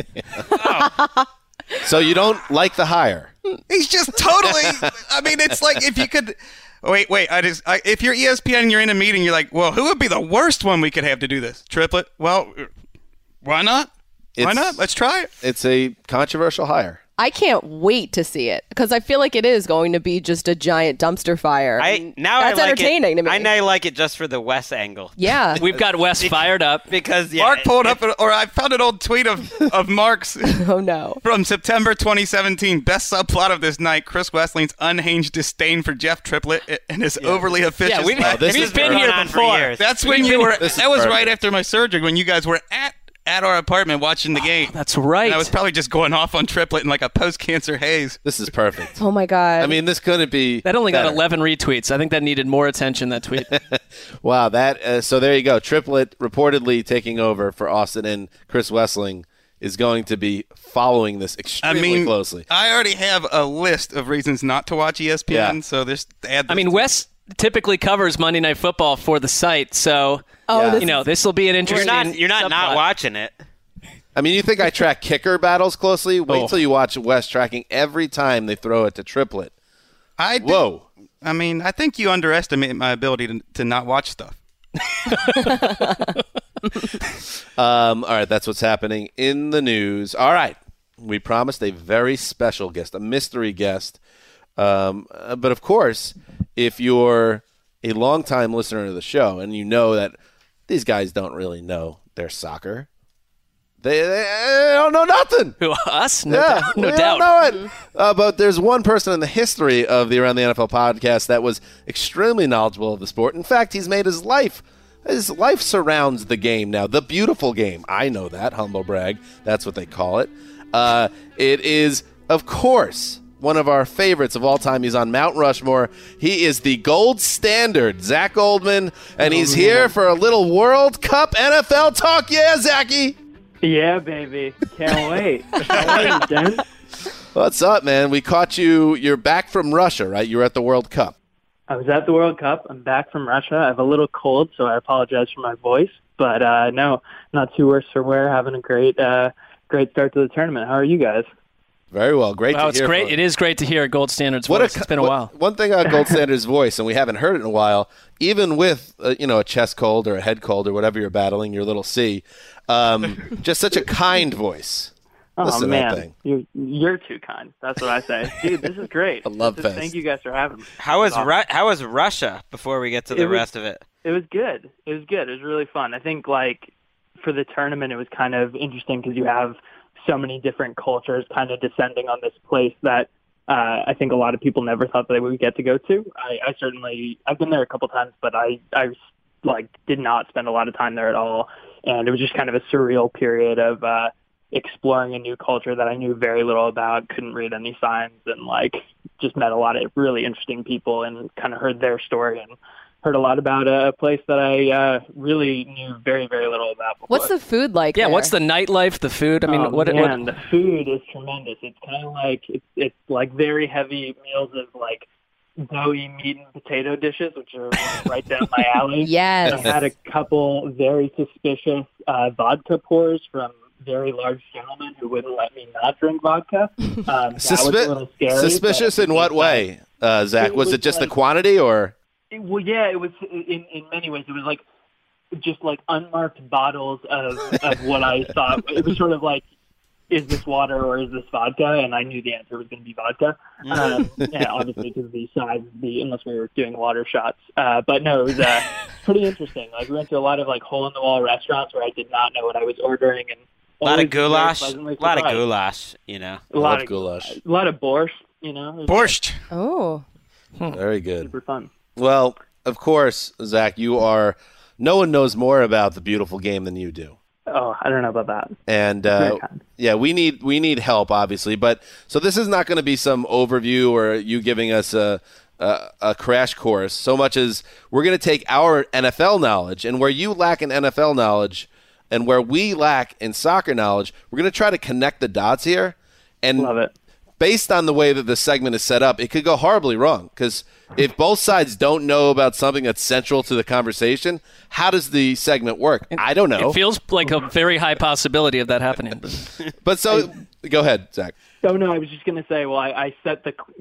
So you don't like the hire? He's just totally. It's like if you could. Wait. If you're ESPN and you're in a meeting, you're like, well, who would be the worst one we could have to do this? Triplett? Well, why not? Why not? Let's try it. It's a controversial hire. I can't wait to see it because I feel like it is going to be just a giant dumpster fire. That's entertaining to me. I now like it just for the Wes angle. Yeah. We've got Wes fired up. Because Mark pulled up, or I found an old tweet of Mark's. Oh, no. From September 2017. Best subplot of this night, Chris Wesley's unhinged disdain for Jeff Triplett and his overly officious. Yeah, we've been here before. That's when you were. That was right after my surgery when you guys were at at our apartment watching the game. That's right. And I was probably just going off on Triplet in like a post-cancer haze. This is perfect. Oh, my God. I mean, this couldn't be That only better. got 11 retweets. I think that needed more attention, that tweet. Wow, that so there you go. Triplet reportedly taking over for Austin, and Chris Wessling is going to be following this extremely closely. I already have a list of reasons not to watch ESPN, so there's add this Wes typically covers Monday Night Football for the site, so this will be an interesting. You're not watching it. I mean, you think I track kicker battles closely? Wait till you watch Wes tracking every time they throw it to Triplet. Whoa. I mean, I think you underestimate my ability to not watch stuff. All right, that's what's happening in the news. All right, we promised a very special guest, a mystery guest. But of course, if you're a longtime listener to the show and you know that these guys don't really know their soccer, they don't know nothing. Who, us? No doubt. Don't know it. But there's one person in the history of the Around the NFL podcast that was extremely knowledgeable of the sport. In fact, he's made his life surrounds the game now. The beautiful game. I know that. Humble brag. That's what they call it. It is, of course, one of our favorites of all time. He's on Mount Rushmore. He is the gold standard, Zach Goldman, and he's here for a little World Cup NFL talk. Yeah, Zachy. Yeah, baby. Can't wait. How are you, Dan? What's up, man? We caught you. You're back from Russia, right? You were at the World Cup. I was at the World Cup. I'm back from Russia. I have a little cold, so I apologize for my voice. But no, not too worse for wear. Having a great start to the tournament. How are you guys? Very well. Great to hear. It's great. It is great to hear Gold Standard's voice. It's been a while. One thing on Gold Standard's voice, and we haven't heard it in a while, even with a chest cold or a head cold or whatever you're battling, your little C, just such a kind voice. Oh, man. You're too kind. That's what I say. Dude, this is great. I love Fest. Thank you guys for having me. How was Russia before we get to the rest of it? It was good. It was really fun. I think, for the tournament, it was kind of interesting because you have so many different cultures kind of descending on this place that I think a lot of people never thought they would get to go to. I've been there a couple times, but I did not spend a lot of time there at all. And it was just kind of a surreal period of exploring a new culture that I knew very little about, couldn't read any signs, and just met a lot of really interesting people and kind of heard their story and heard a lot about a place that I really knew very, very little about before. What's the food like? Yeah, there? what's the nightlife, the food? I mean, the food is tremendous. It's kind of it's like very heavy meals of doughy meat and potato dishes, which are right down my alley. Yes. I had a couple very suspicious vodka pours from very large gentlemen who wouldn't let me not drink vodka. That was a little scary. Suspicious in what way, Zach? Was it just the quantity, or? Well, yeah, it was in many ways. It was just unmarked bottles of what I thought. It was sort of is this water or is this vodka? And I knew the answer was going to be vodka. Yeah, obviously because of the size, unless we were doing water shots. But no, it was pretty interesting. We went to a lot of hole-in-the-wall restaurants where I did not know what I was ordering, and a lot of goulash. A lot of goulash. A lot of goulash. A lot of borscht. Borscht. Oh. Very good. Super fun. Well, of course, Zach, no one knows more about the beautiful game than you do. Oh, I don't know about that. And yeah, we need help, obviously. But so this is not going to be some overview or you giving us a crash course, so much as we're going to take our NFL knowledge, and where you lack in NFL knowledge and where we lack in soccer knowledge, we're going to try to connect the dots here. And love it. Based on the way that the segment is set up, it could go horribly wrong, because if both sides don't know about something that's central to the conversation, how does the segment work? I don't know. It feels like a very high possibility of that happening. But so, go ahead, Zach. Oh no, I was just going to say. Well, I set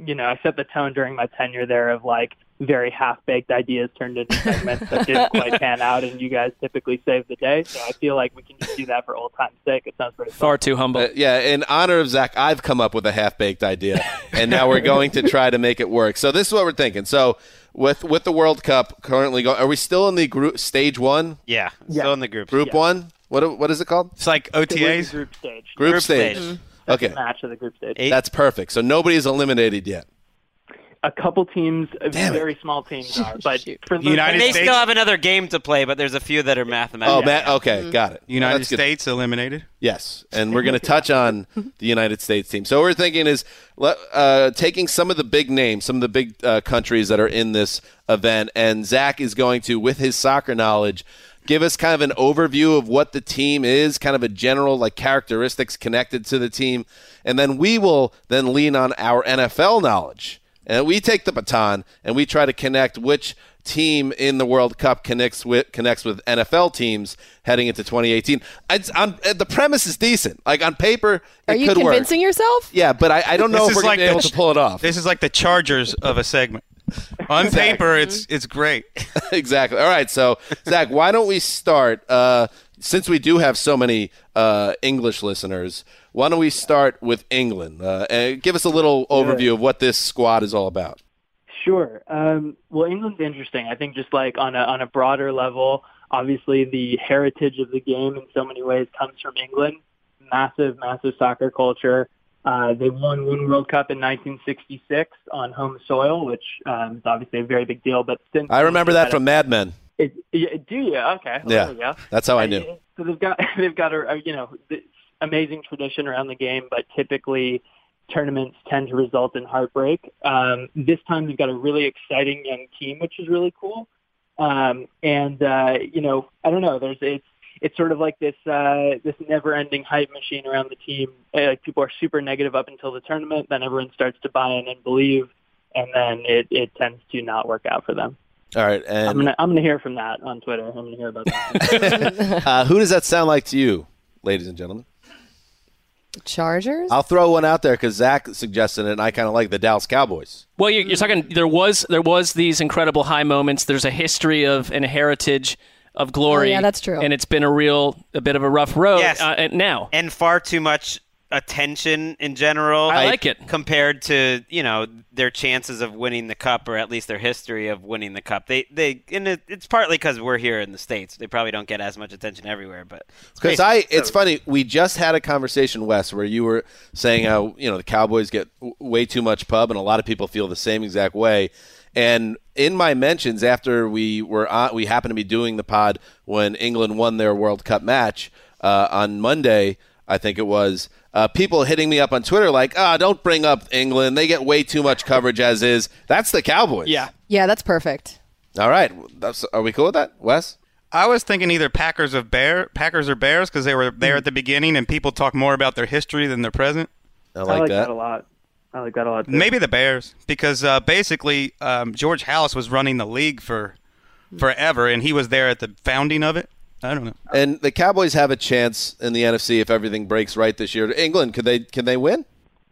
the tone during my tenure there of very half-baked ideas turned into segments that didn't quite pan out, and you guys typically save the day. So I feel like we can just do that for old time's sake. It sounds pretty fun. Far too humble. Yeah, in honor of Zach, I've come up with a half-baked idea, and now we're going to try to make it work. So this is what we're thinking. So with the World Cup currently going, are we still in the group stage one? Yeah, still in the group. Group one? What is it called? It's like OTAs. Group stage. Group stage. Mm-hmm. Okay. Match of the group stage. That's perfect. So nobody is eliminated yet. A couple teams, very small teams are, but for the United they States still have another game to play, but there's a few that are mathematical. Okay, got it. United States eliminated. Yes, and we're going to touch on the United States team. So what we're thinking is taking some of the big names, some of the big countries that are in this event, and Zach is going to, with his soccer knowledge, give us kind of an overview of what the team is, kind of a general characteristics connected to the team, and then we will then lean on our NFL knowledge. And we take the baton and we try to connect which team in the World Cup connects with NFL teams heading into 2018. The premise is decent. On paper, it Are you could work. convincing yourself? Yeah, but I don't know if we're going to be able to pull it off. This is like the Chargers of a segment. On paper, it's great. Exactly. All right, so Zach, why don't we start? Since we do have so many English listeners, why don't we start with England? And give us a little overview of what this squad is all about. Sure. Well, England's interesting. I think just on a broader level, obviously the heritage of the game in so many ways comes from England. Massive, massive soccer culture. They won one World Cup in 1966 on home soil, which is obviously a very big deal. But since I remember that from Mad Men. Do you? Okay. Well, there we go. That's how I knew. So they've got a amazing tradition around the game, but typically tournaments tend to result in heartbreak. This time they've got a really exciting young team, which is really cool. I don't know. It's sort of like this never-ending hype machine around the team. People are super negative up until the tournament, then everyone starts to buy in and believe, and then it tends to not work out for them. All right, and I'm gonna hear from that on Twitter. I'm gonna hear about that. Who does that sound like to you, ladies and gentlemen? Chargers? I'll throw one out there because Zach suggested it, and I kind of like the Dallas Cowboys. Well, you're talking. There was these incredible high moments. There's a history of and a heritage of glory. Oh, yeah, that's true. And it's been a bit of a rough road now. And far too much attention in general. I like it. Compared to, their chances of winning the cup, or at least their history of winning the cup. It's partly because we're here in the States. They probably don't get as much attention everywhere, but it's funny. We just had a conversation, Wes, where you were saying how, the Cowboys get way too much pub, and a lot of people feel the same exact way. And in my mentions, after we happened to be doing the pod when England won their World Cup match on Monday, I think it was, people hitting me up on Twitter like, don't bring up England. They get way too much coverage as is. That's the Cowboys. Yeah, that's perfect. All right. Are we cool with that, Wes? I was thinking either Packers or Bears because they were there at the beginning and people talk more about their history than their present. I like that a lot. I like that a lot, too. Maybe the Bears, because basically George Halas was running the league for forever, and he was there at the founding of it. I don't know. And the Cowboys have a chance in the NFC if everything breaks right this year. England, can they win?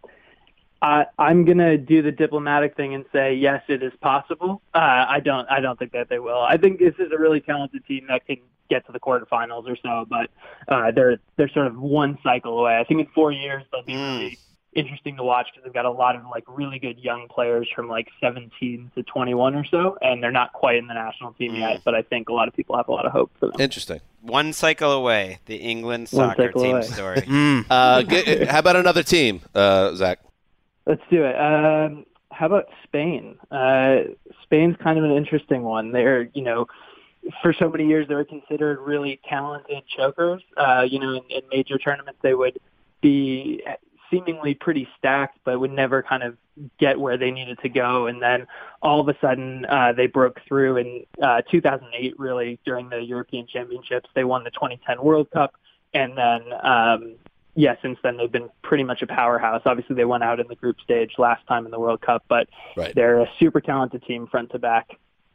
I'm gonna do the diplomatic thing and say yes, it is possible. I don't think that they will. I think this is a really talented team that can get to the quarterfinals or so, but they're sort of one cycle away. I think in 4 years they'll be really interesting to watch because they've got a lot of really good young players from 17 to 21 or so, and they're not quite in the national team yet, but I think a lot of people have a lot of hope for them. Interesting. One cycle away, the England soccer team story. How about another team, Zach? Let's do it. How about Spain? Spain's kind of an interesting one. They're, for so many years they were considered really talented chokers. In major tournaments they would be seemingly pretty stacked, but would never kind of get where they needed to go. And then all of a sudden, they broke through in 2008, really, during the European Championships. They won the 2010 World Cup. And then, since then, they've been pretty much a powerhouse. Obviously, they went out in the group stage last time in the World Cup, but they're a super talented team front to back.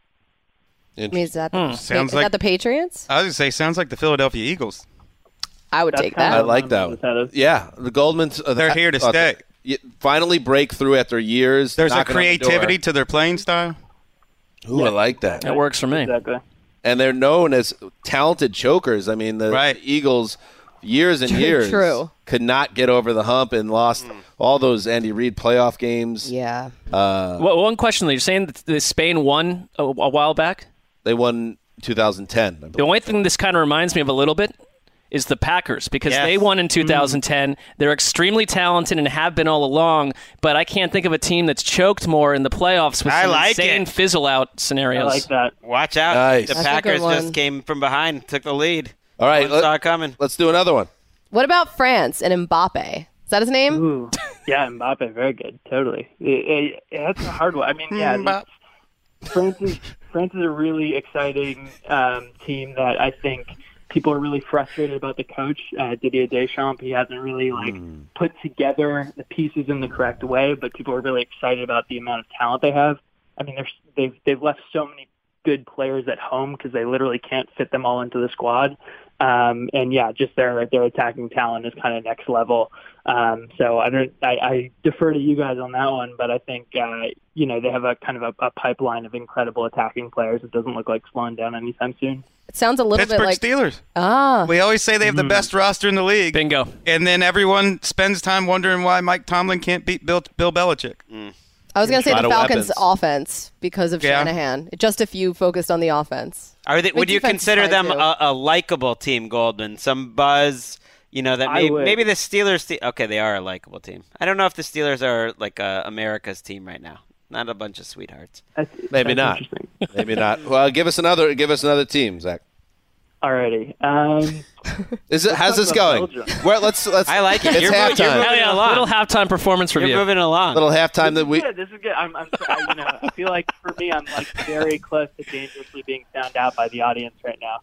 Is that sounds like the Patriots? I was going to say, sounds like the Philadelphia Eagles. I would take that. I like that one. Yeah, the Goldmans. They're here to stay. Finally break through after years. There's a creativity to their playing style. Ooh, I like that. That works for me. Exactly. And they're known as talented chokers. I mean, the Eagles, years and years, could not get over the hump and lost all those Andy Reid playoff games. Yeah. One question, though. You're saying that Spain won a while back? They won 2010. I believe. The only thing this kind of reminds me of a little bit is the Packers, because they won in 2010. They're extremely talented and have been all along, but I can't think of a team that's choked more in the playoffs with some insane fizzle-out scenarios. I like that. Watch out. Nice. The Packers just came from behind, took the lead. All right, saw it coming. Let's do another one. What about France and Mbappe? Is that his name? Ooh. Yeah, Mbappe, very good. Totally. That's a hard one. I mean, yeah, France is a really exciting team that I think people are really frustrated about the coach, Didier Deschamps. He hasn't really put together the pieces in the correct way, but people are really excited about the amount of talent they have. I mean, they've left so many good players at home because they literally can't fit them all into the squad. And yeah, just their attacking talent is kind of next level. So I defer to you guys on that one, but I think they have a kind of a pipeline of incredible attacking players. It doesn't look like slowing down anytime soon. It sounds a little bit like Steelers. Ah, we always say they have the best roster in the league. Bingo. And then everyone spends time wondering why Mike Tomlin can't beat Bill Belichick. I was going to say the Falcons' offense because of Shanahan. Just if you focused on the offense. Would you consider them a likable team, Goldman? Some buzz, that maybe the Steelers. Okay, they are a likable team. I don't know if the Steelers are like America's team right now. Not a bunch of sweethearts. Maybe not. Maybe not. Well, give us another team, Zach. Alrighty. How's this going? Well, let's. I like it. It's halftime. A little halftime performance review. You're moving along. Little halftime that we. This is good. I feel like for me, I'm like very close to dangerously being found out by the audience right now.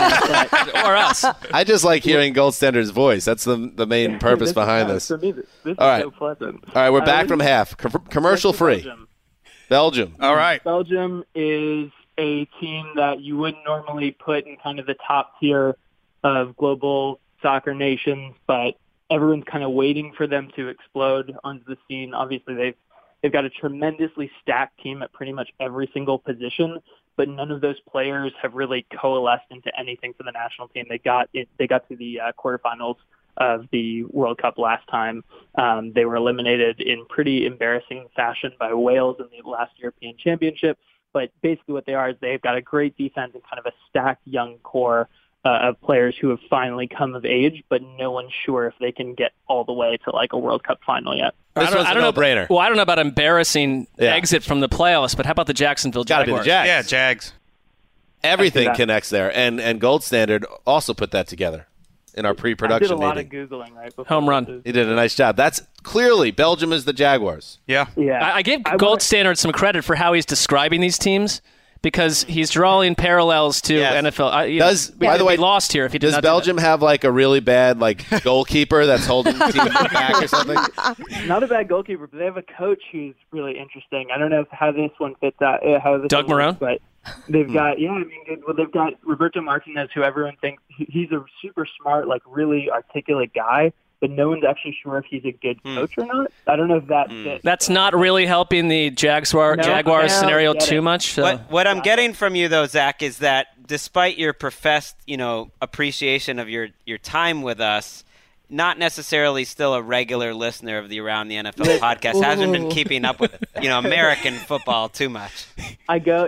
Or us. I just like hearing Gold Standard's voice. That's the main purpose behind this. For me, this is so pleasant. All right, we're back from half. Commercial free. Belgium. All right. Belgium is a team that you wouldn't normally put in kind of the top tier of global soccer nations, but everyone's kind of waiting for them to explode onto the scene. Obviously, they've got a tremendously stacked team at pretty much every single position, but none of those players have really coalesced into anything for the national team. They got to the quarterfinals of the World Cup last time. They were eliminated in pretty embarrassing fashion by Wales in the last European Championship. But basically what they are is they've got a great defense and kind of a stacked young core of players who have finally come of age, but no one's sure if they can get all the way to like a World Cup final yet. I don't know. Brainer. Well, I don't know about embarrassing exit from the playoffs, but how about the Jacksonville Jaguars? Gotta be the Jags. Yeah, Jags. Everything connects there, and Gold Standard also put that together in our pre-production meeting. I did a lot of Googling right before. Home run. He did a nice job. That's clearly Belgium is the Jaguars. Yeah. I give Gold Standard some credit for how he's describing these teams because he's drawing parallels to NFL. By the way, be lost here if he did does not Belgium do have like a really bad goalkeeper that's holding the team back or something? Not a bad goalkeeper, but they have a coach who's really interesting. I don't know how this one fits out. Doug Marone? But they've got they've got Roberto Martinez, who everyone thinks he's a super smart, really articulate guy, but no one's actually sure if he's a good coach or not. I don't know if that fits. That's not really helping the Jaguars scenario too much. So. What I'm getting from you, though, Zach, is that despite your professed, appreciation of your time with us, not necessarily still a regular listener of the Around the NFL podcast, hasn't been keeping up with American football too much. I go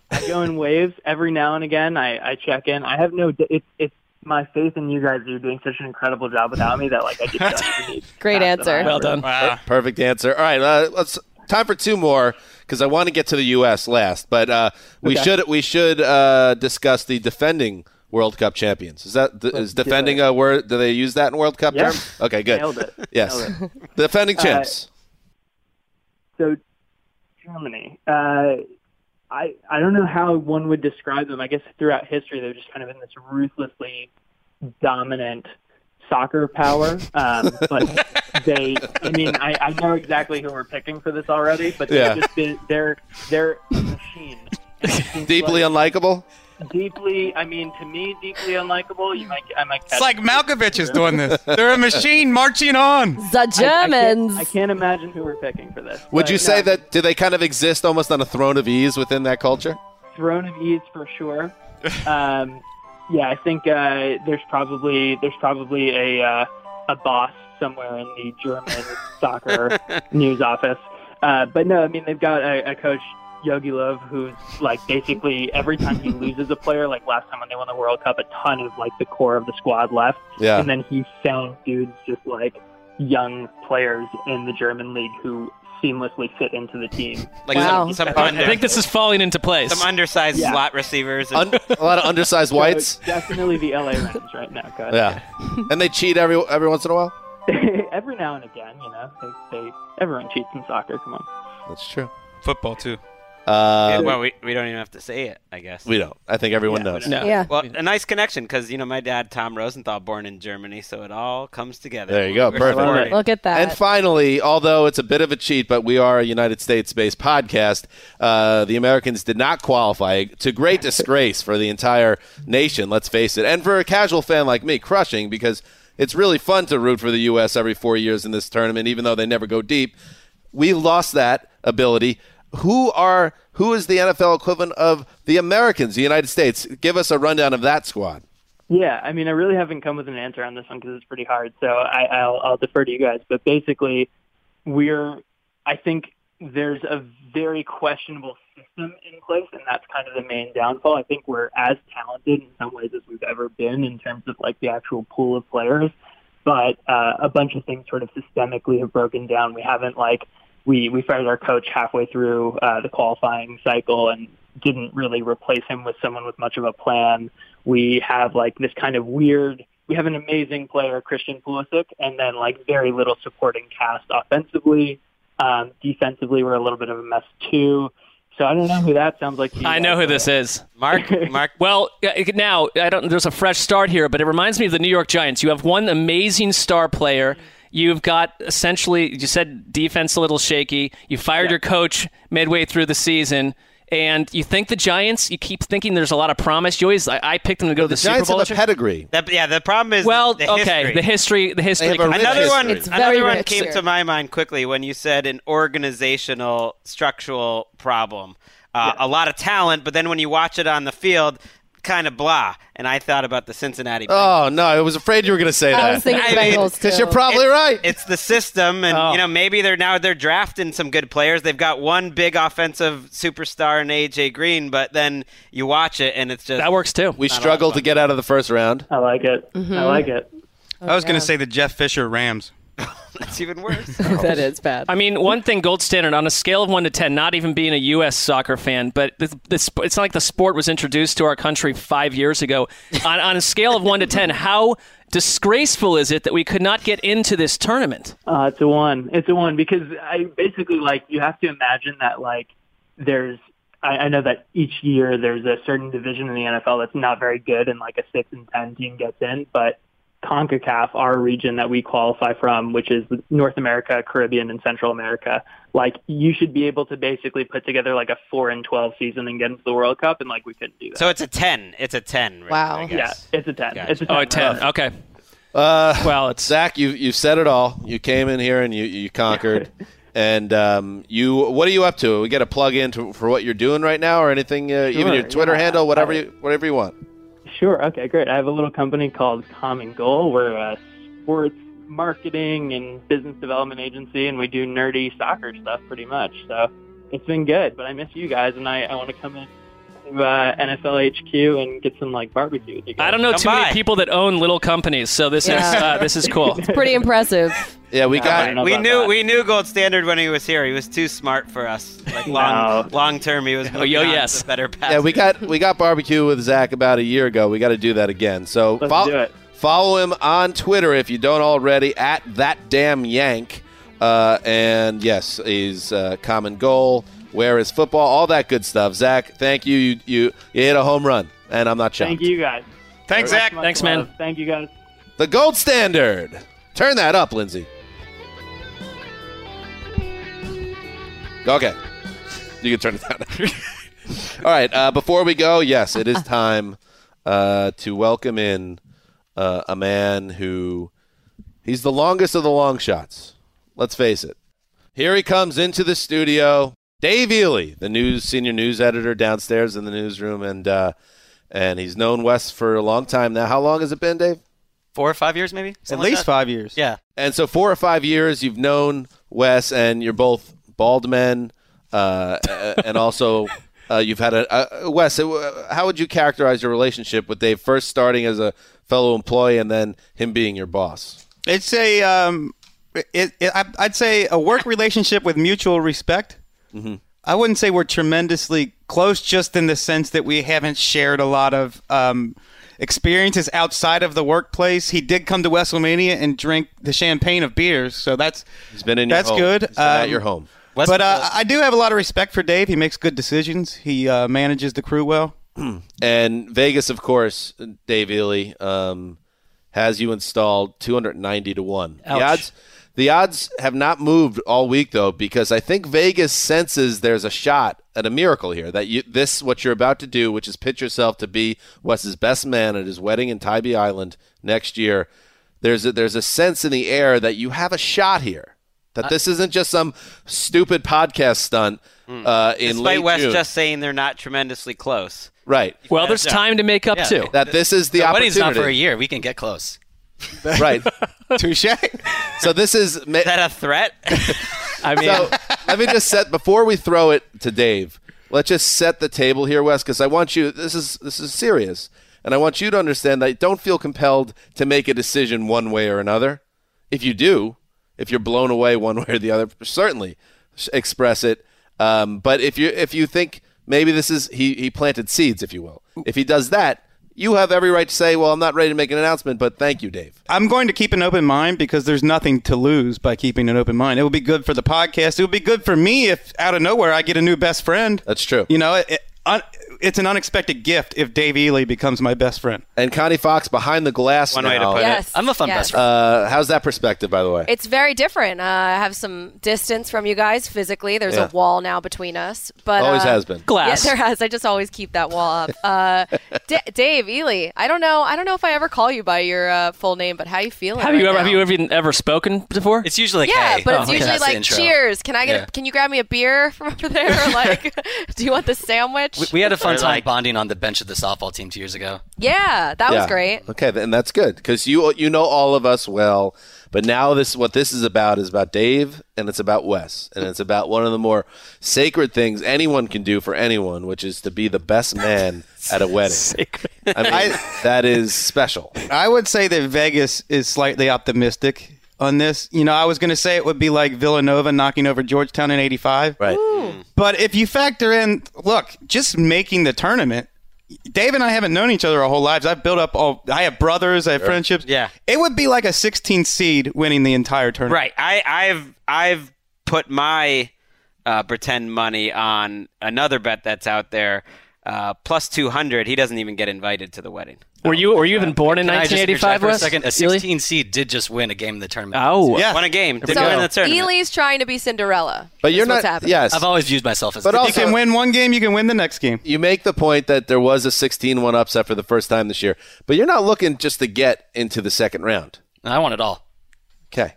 in waves every now and again. I check in. I have it's my faith in you guys. You're doing such an incredible job without me that I just don't need. Great answer. Well done. Wow. Perfect answer. All right, let's time for two more because I want to get to the U.S. last, but we should discuss the defending World Cup champions. Is defending a word? Do they use that in World Cup terms? Okay, good. Nailed it. Yes. Nailed it. Defending champs. So Germany. I don't know how one would describe them. I guess throughout history they've just kind of been this ruthlessly dominant soccer power. But I know exactly who we're picking for this already, but they've just been they're a machine. Deeply unlikable? Deeply unlikable. I might catch it's like Malkovich is doing this. They're a machine marching on. The Germans. I can't imagine who we're picking for this. Would you say that do they kind of exist almost on a throne of ease within that culture? Throne of ease for sure. I think there's probably a boss somewhere in the German soccer news office. But no, they've got a coach, Yogi Löw, who's like basically every time he loses a player, like last time when they won the World Cup, a ton of like the core of the squad left. Yeah. And then he found dudes just like young players in the German league who seamlessly fit into the team. Like some I think this is falling into place. Some undersized slot receivers. A lot of undersized whites. Definitely the LA Rams right now, guys. Yeah. And they cheat every once in a while? Every now and again, everyone cheats in soccer. Come on. That's true. Football, too. Well, we don't even have to say it, I guess. We don't. I think everyone knows. No. Yeah. Well, a nice connection because, my dad, Tom Rosenthal, born in Germany, so it all comes together. There you go. We're Perfect. supporting. Look at that. And finally, although it's a bit of a cheat, but we are a United States-based podcast, the Americans did not qualify, to great disgrace for the entire nation, let's face it. And for a casual fan like me, crushing, because it's really fun to root for the U.S. every 4 years in this tournament, even though they never go deep. We lost that ability. Who is the NFL equivalent of the Americans, the United States? Give us a rundown of that squad. Yeah, I really haven't come with an answer on this one because it's pretty hard, so I'll defer to you guys. But basically, I think there's a very questionable system in place, and that's kind of the main downfall. I think we're as talented in some ways as we've ever been in terms of like the actual pool of players, but a bunch of things sort of systemically have broken down. We haven't We fired our coach halfway through the qualifying cycle and didn't really replace him with someone with much of a plan. We have this kind of weird. We have an amazing player, Christian Pulisic, and then very little supporting cast offensively. Defensively, we're a little bit of a mess too. So I don't know who that sounds like to you. I know who this is. Mark. Well, now there's a fresh start here, but it reminds me of the New York Giants. You have one amazing star player. You've got essentially, you said defense a little shaky. You fired your coach midway through the season. And you think the Giants, you keep thinking there's a lot of promise. You always, I picked them to go to the Super Bowl. The Giants have a pedigree. The problem is the history. Another one rich came here. to my mind quickly when you said an organizational, structural problem. A lot of talent, but then when you watch it on the field, kind of blah. And I thought about the Cincinnati Bengals. Oh, no, I was afraid you were going to say that. I was thinking Bengals, because too. you're probably right. It's the system, and maybe they're drafting some good players. They've got one big offensive superstar in AJ Green, but then you watch it and it's just that works too. We struggle to get out of the first round. I like it. Mm-hmm. I like it. I was going to say the Jeff Fisher Rams. That's even worse. That is bad. I mean, one thing, gold standard, on a scale of 1 to 10, not even being a U.S. soccer fan, but it's not like the sport was introduced to our country 5 years ago. on a scale of 1 to 10, how disgraceful is it that we could not get into this tournament? It's a 1. It's a 1 because I basically you have to imagine that there's. I know that each year there's a certain division in the NFL that's not very good, and a 6 and 10 team gets in, but CONCACAF, our region that we qualify from, which is North America, Caribbean, and Central America, you should be able to basically put together a 4-12 season and get into the World Cup, and we couldn't do that. So it's a 10. It's a 10. Right? Wow. Yeah, it's a 10. Gotcha. It's a 10. Oh, a 10. Okay. Well, it's Zach. You've said it all. You came in here and you conquered. And what are you up to? We get a plug in for what you're doing right now, or anything? Even your Twitter handle, whatever you want. Sure. Okay, great. I have a little company called Common Goal. We're a sports marketing and business development agency, and we do nerdy soccer stuff pretty much. So it's been good, but I miss you guys, and I want to come in to NFL HQ and get some barbecue with you guys. I don't know too many people that own little companies, so this is cool. It's pretty impressive. Yeah, we knew Gold Standard when he was here. He was too smart for us. Long term, he was. Yes, a better pass. Yeah, we got barbecue with Zach about a year ago. We got to do that again. So Let's do it. Follow him on Twitter if you don't already at @thatdamnyank. And yes, he's Common Goal. Where is football? All that good stuff. Zach, thank you. You hit a home run, and I'm not shocked. Thank you guys. Thanks, Zach. Thanks, man. Thank you guys. The Gold Standard. Turn that up, Lindsay. Okay. You can turn it down. All right. Before we go, yes, it is time to welcome in a man who he's the longest of the long shots. Let's face it. Here he comes into the studio. Dave Ely, the senior news editor downstairs in the newsroom, and he's known Wes for a long time now. How long has it been, Dave? 4 or 5 years, maybe? At least 5 years. Yeah. And so 4 or 5 years you've known Wes, and you're both bald men. and also you've had Wes. How would you characterize your relationship with Dave? First, starting as a fellow employee, and then him being your boss. It's I'd say a work relationship with mutual respect. Mm-hmm. I wouldn't say we're tremendously close, just in the sense that we haven't shared a lot of experiences outside of the workplace. He did come to WrestleMania and drink the champagne of beers, so he's been in. That's your home. good. He's been at your home. But I do have a lot of respect for Dave. He makes good decisions. He manages the crew well. And Vegas, of course, Dave Ely has you installed 290 to 1. The odds have not moved all week, though, because I think Vegas senses there's a shot at a miracle here, that what you're about to do, which is pitch yourself to be Wes's best man at his wedding in Tybee Island next year. There's a sense in the air that you have a shot here, that this isn't just some stupid podcast stunt in late Despite Wes June. just saying they're not tremendously close. Right. Well, there's time to make up, too. That this is the opportunity. Wedding's not for a year. We can get close. Right. Touche. So this is... Is that a threat? I mean... So let me just before we throw it to Dave, let's just set the table here, Wes, because I want you... This is serious. And I want you to understand that you don't feel compelled to make a decision one way or another. If you do, if you're blown away one way or the other, certainly express it. But if you think maybe this is... He planted seeds, if you will. If he does that, you have every right to say, well, I'm not ready to make an announcement, but thank you, Dave. I'm going to keep an open mind because there's nothing to lose by keeping an open mind. It would be good for the podcast. It would be good for me if out of nowhere I get a new best friend. That's true. You know, it's an unexpected gift if Dave Ely becomes my best friend. And Connie Fox behind the glass One now. way to put Yes. it. I'm a fun best friend. How's that perspective, by the way? It's very different. I have some distance from you guys physically. There's a wall now between us, but Always has been. Glass. Yeah, there has. I just always keep that wall up. Dave Ely. I don't know if I ever call you by your full name, but how you feeling? Have you ever spoken before? It's usually Yeah, hey. but it's Okay. usually That's the like, intro. cheers. Can I get? Can you grab me a beer from over there? Or like, do you want the sandwich? We had a fun Or time like- bonding on the bench of the softball team 2 years ago. Yeah, that was great. Okay, and that's good because you know all of us well. But now what this is about Dave, and it's about Wes, and it's about one of the more sacred things anyone can do for anyone, which is to be the best man at a wedding. Sacred. I mean, that is special. I would say that Vegas is slightly optimistic on this. You know, I was going to say it would be like Villanova knocking over Georgetown in '85. Right. But if you factor in, look, just making the tournament, Dave and I haven't known each other our whole lives. I've built up I have brothers, I have friendships. Yeah. It would be like a 16th seed winning the entire tournament. Right. I've put my pretend money on another bet that's out there, plus 200. He doesn't even get invited to the wedding. Were you even born in Can I just 1985, for a Wes? second? A 16 seed did just win a game in the tournament. Oh. Yeah. Won a game. Didn't So win the tournament. Ely's trying to be Cinderella. But you're is what's not. happening. Yes. I've always viewed myself as But a also- You can win one game, you can win the next game. You make the point that there was a 16-1 upset for the first time this year, but you're not looking just to get into the second round. I want it all. Okay.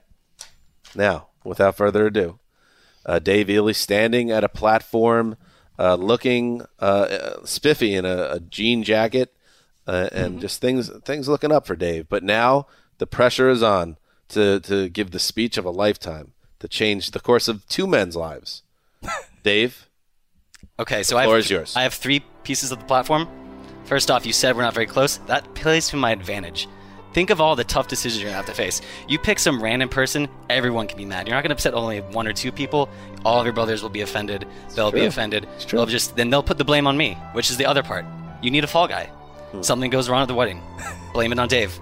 Now, without further ado, Dave Ely standing at a platform, looking spiffy in a jean jacket, and just things looking up for Dave. But now the pressure is on to give the speech of a lifetime, to change the course of two men's lives. Dave, Okay, so the floor is yours. I have 3 pieces of the platform. First off, you said we're not very close. That plays to my advantage. Think of all the tough decisions you're going to have to face. You pick some random person, everyone can be mad. You're not going to upset only 1 or 2 people. All of your brothers will be offended. They'll be true. offended. It's true. Then they'll put the blame on me, which is the other part. You need a fall guy. Something goes wrong at the wedding. Blame it on Dave.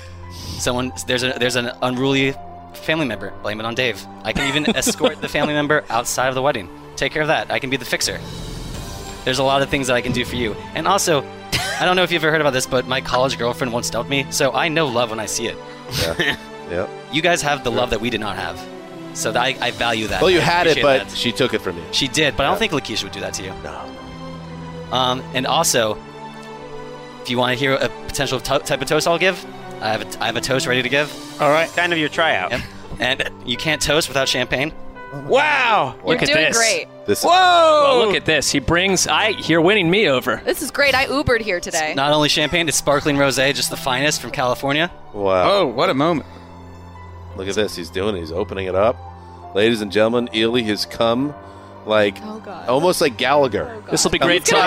There's an unruly family member. Blame it on Dave. I can even escort the family member outside of the wedding. Take care of that. I can be the fixer. There's a lot of things that I can do for you. And also, I don't know if you've ever heard about this, but my college girlfriend once dumped me, so I know love when I see it. Yeah. Yep. You guys have the love that we did not have. So I value that. Well, you I had it, appreciate but that. she took it from you. She did, but I don't think Lakeisha would do that to you. No. And also, if you want to hear a potential type of toast I'll give, I have a toast ready to give. All right. Kind of your tryout. Yep. And you can't toast without champagne. Wow. You're Look at doing this. great. Whoa. Well, look at this. You're winning me over. This is great. I Ubered here today. Not only champagne, it's sparkling rosé, just the finest from California. Wow. Oh, what a moment. Look at this. He's doing it. He's opening it up. Ladies and gentlemen, Ely has come like almost like Gallagher. This will be great. No.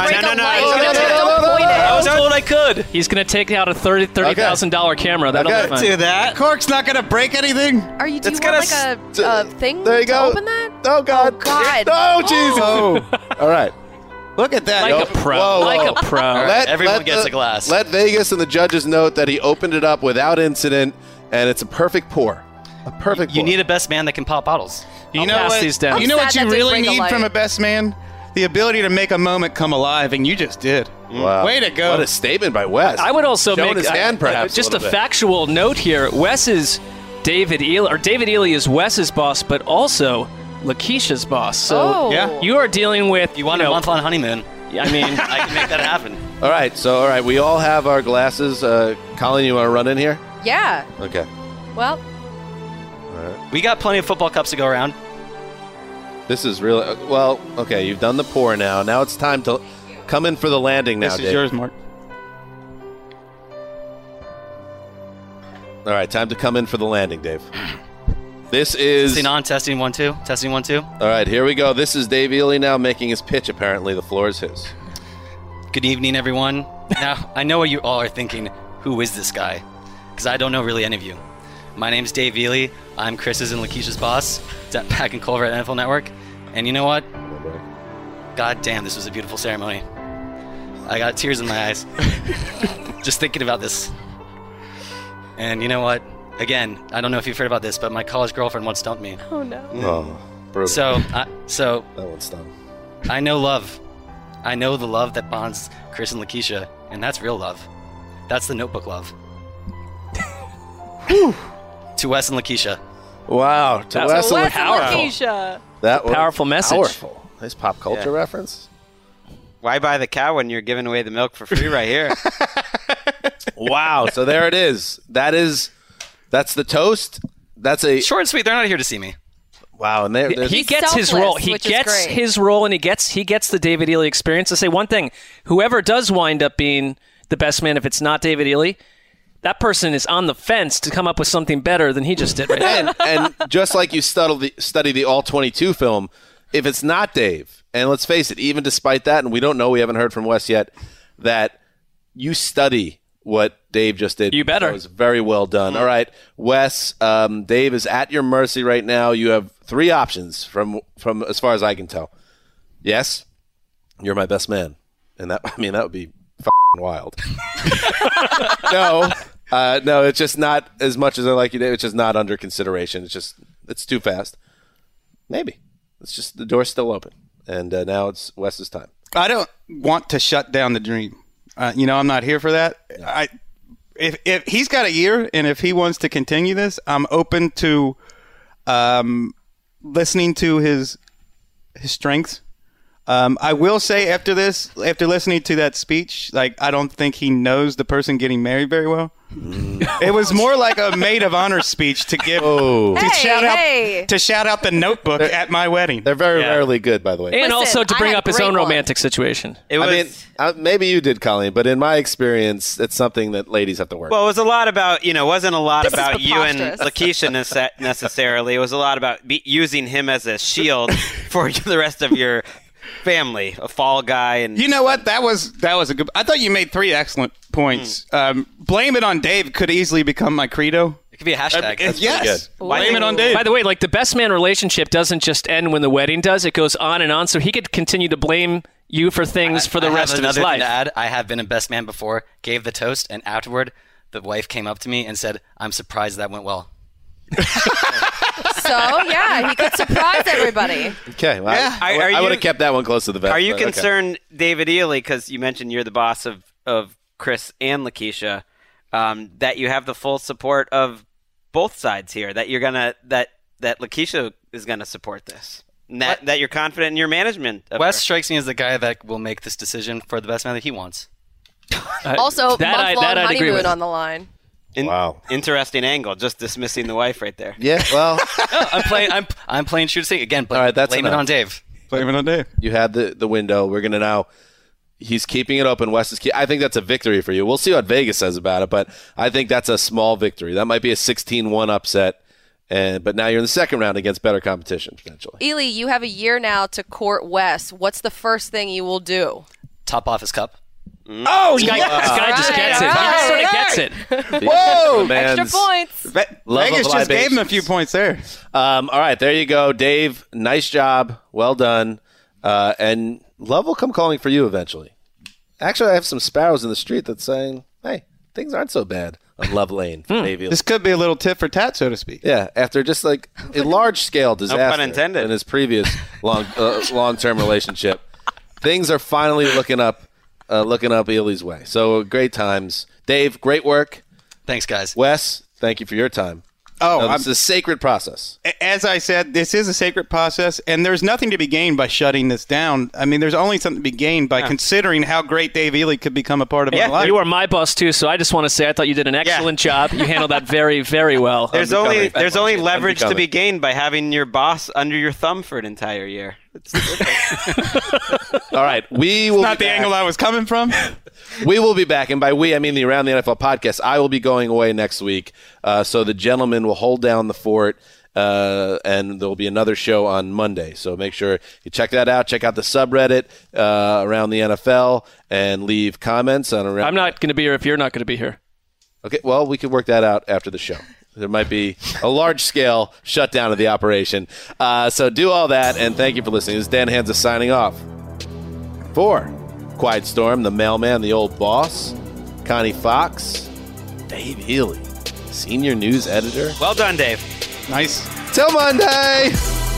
I was told I could. He's going to take out a $30,000 camera. That'll be fun. Do that. Cork's not going to break anything. Are you doing like a thing There you to go. open that? Oh, God. Oh, God. Oh, Jesus. All right. Look at that. Like a pro. Whoa. Like a pro. Everyone gets a glass. Let Vegas and the judges note that he opened it up without incident, and it's a perfect pour. A perfect pour. You need a best man that can pop bottles. You know what? You know what you really need from a best man? The ability to make a moment come alive, and you just did. Wow. Way to go. What a statement by Wes. I would also Showing make his hand, perhaps, just a little bit. factual note here. Wes is David Ely, or David Ely is Wes's boss, but also Lakeisha's boss. So you are dealing with. You want a month on honeymoon? I mean, I can make that happen. All right, we all have our glasses. Colin, you want to run in here? Yeah. Okay. Well, We got plenty of football cups to go around. This is really well. Okay, you've done the pour now. Now it's time to come in for the landing. Now, This is Dave. yours, Mark. All right, time to come in for the landing, Dave. This is Testing on, testing 1 2, testing 1 2. All right, here we go. This is Dave Ely now making his pitch. Apparently, the floor is his. Good evening, everyone. Now, I know what you all are thinking. Who is this guy? Because I don't know really any of you. My name's Dave Ely. I'm Chris's and Lakeisha's boss back in Culver at NFL Network. And you know what? God damn, this was a beautiful ceremony. I got tears in my eyes just thinking about this. And you know what? Again, I don't know if you've heard about this, but my college girlfriend once dumped me. Oh no. Oh, brutal. So that one's done. I know love. I know the love that bonds Chris and Lakeisha, and that's real love. That's the Notebook love. To Wes and Lakeisha. Wow. To Wes and Lakeisha. That was powerful message. Powerful. Nice pop culture reference. Why buy the cow when you're giving away the milk for free right here? Wow. So there it is. That's the toast. That's a short and sweet. They're not here to see me. Wow. And he gets his role. He gets his role, and he gets the David Ely experience. To say one thing, whoever does wind up being the best man, if it's not David Ely, that person is on the fence to come up with something better than he just did right now. And just like you study the All-22 film, if it's not Dave, and let's face it, even despite that, and we don't know, we haven't heard from Wes yet, that you study what Dave just did. You better. That was very well done. All right, Wes, Dave is at your mercy right now. You have 3 options from as far as I can tell. Yes, you're my best man. And that would be wild. No, it's just not as much as I like you, Dave. It's just not under consideration. It's too fast. Maybe. It's just the door's still open. And now it's Wes's time. I don't want to shut down the dream. I'm not here for that. Yeah. If he's got a year, and if he wants to continue this, I'm open to listening to his strengths. I will say after listening to that speech, I don't think he knows the person getting married very well. It was more like a maid of honor speech to give to shout out the Notebook at my wedding. They're very rarely good, by the way. And also to bring up his own romantic situation. Maybe you did, Colleen, but in my experience, it's something that ladies have to work. Well, it was a lot about, wasn't a lot about you and Lakeisha necessarily. It was a lot about using him as a shield for the rest of your family, a fall guy. And you know what? That was a good. I thought you made 3 excellent points. Blame it on Dave could easily become my credo. It could be a hashtag. Yes. Blame it on Dave. By the way, the best man relationship doesn't just end when the wedding does. It goes on and on. So he could continue to blame you for things for the rest of his life. To add, I have been a best man before, gave the toast, and afterward, the wife came up to me and said, "I'm surprised that went well." So, yeah, he could surprise everybody. Okay, well, yeah. I would have kept that one close to the vest. Are you concerned, David Ely, because you mentioned you're the boss of Chris and Lakeisha, that you have the full support of both sides here, that you're gonna that Lakeisha is gonna support this, and that you're confident in your management? Wes strikes me as the guy that will make this decision for the best man that he wants. Also, month-long honeymoon on the line. Wow, interesting angle. Just dismissing the wife right there. Yeah, well, I'm playing shoot sing again. All right, blame it on Dave. Blame it on Dave. You had the window. We're gonna now. He's keeping it open. Wes is. I think that's a victory for you. We'll see what Vegas says about it, but I think that's a small victory. That might be a 16-1 upset, But now you're in the second round against better competition, potentially. Ely, you have a year now to court Wes. What's the first thing you will do? Top off his cup. Oh, this guy just gets it. He just sort of gets it. Whoa, extra points. Vegas just gave him a few points there. All right, there you go, Dave. Nice job. Well done. And love will come calling for you eventually. Actually, I have some sparrows in the street that's saying, hey, things aren't so bad on Love Lane. Maybe This could be a little tit for tat, so to speak. Yeah, after just like a large-scale disaster pun intended. in his previous long-term relationship, things are finally looking up Ely's way. So great times. Dave, great work. Thanks, guys. Wes, thank you for your time. It's a sacred process. As I said, this is a sacred process, and there's nothing to be gained by shutting this down. I mean, there's only something to be gained by considering how great Dave Ely could become a part of my life. You are my boss, too, so I just want to say I thought you did an excellent job. You handled that very, very well. There's only leverage to be gained by having your boss under your thumb for an entire year. All right, we will. It's not the angle I was coming from. We will be back, and by we, I mean the Around the NFL podcast. I will be going away next week, so the gentlemen will hold down the fort, and there will be another show on Monday. So make sure you check that out. Check out the subreddit Around the NFL, and leave comments on Around. I'm not going to be here if you're not going to be here. Okay, well, we can work that out after the show. There might be a large-scale shutdown of the operation. So do all that, and thank you for listening. This is Dan Hansa signing off. For Quiet Storm, the mailman, the old boss, Connie Fox, Dave Ely, senior news editor. Well done, Dave. Nice. Till Monday!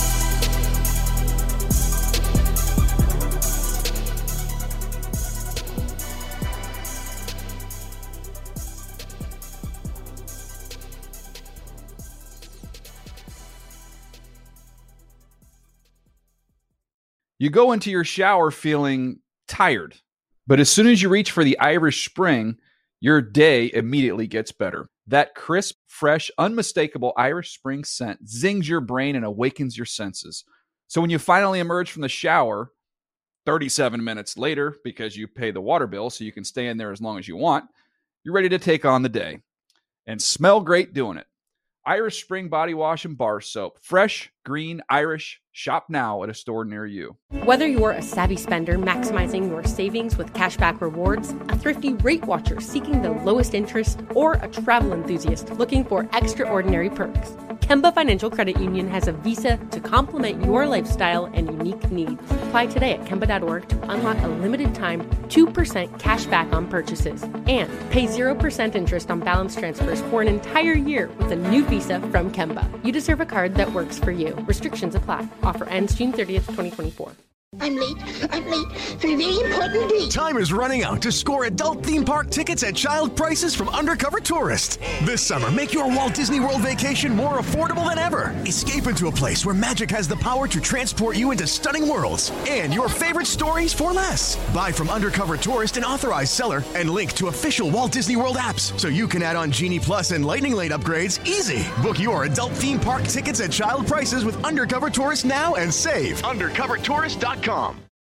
You go into your shower feeling tired, but as soon as you reach for the Irish Spring, your day immediately gets better. That crisp, fresh, unmistakable Irish Spring scent zings your brain and awakens your senses. So when you finally emerge from the shower, 37 minutes later, because you pay the water bill so you can stay in there as long as you want, you're ready to take on the day. And smell great doing it. Irish Spring Body Wash and Bar Soap. Fresh, green, Irish. Shop now at a store near you. Whether you're a savvy spender maximizing your savings with cashback rewards, a thrifty rate watcher seeking the lowest interest, or a travel enthusiast looking for extraordinary perks, Kemba Financial Credit Union has a visa to complement your lifestyle and unique needs. Apply today at Kemba.org to unlock a limited time 2% cash back on purchases and pay 0% interest on balance transfers for an entire year with a new visa from Kemba. You deserve a card that works for you. Restrictions apply. Offer ends June 30th, 2024. I'm late for a very important date. Time is running out to score adult theme park tickets at child prices from Undercover Tourist. This summer, make your Walt Disney World vacation more affordable than ever. Escape into a place where magic has the power to transport you into stunning worlds and your favorite stories for less. Buy from Undercover Tourist, an authorized seller, and link to official Walt Disney World apps so you can add on Genie Plus and Lightning Lane upgrades easy. Book your adult theme park tickets at child prices with Undercover Tourist now and save. UndercoverTourist.com.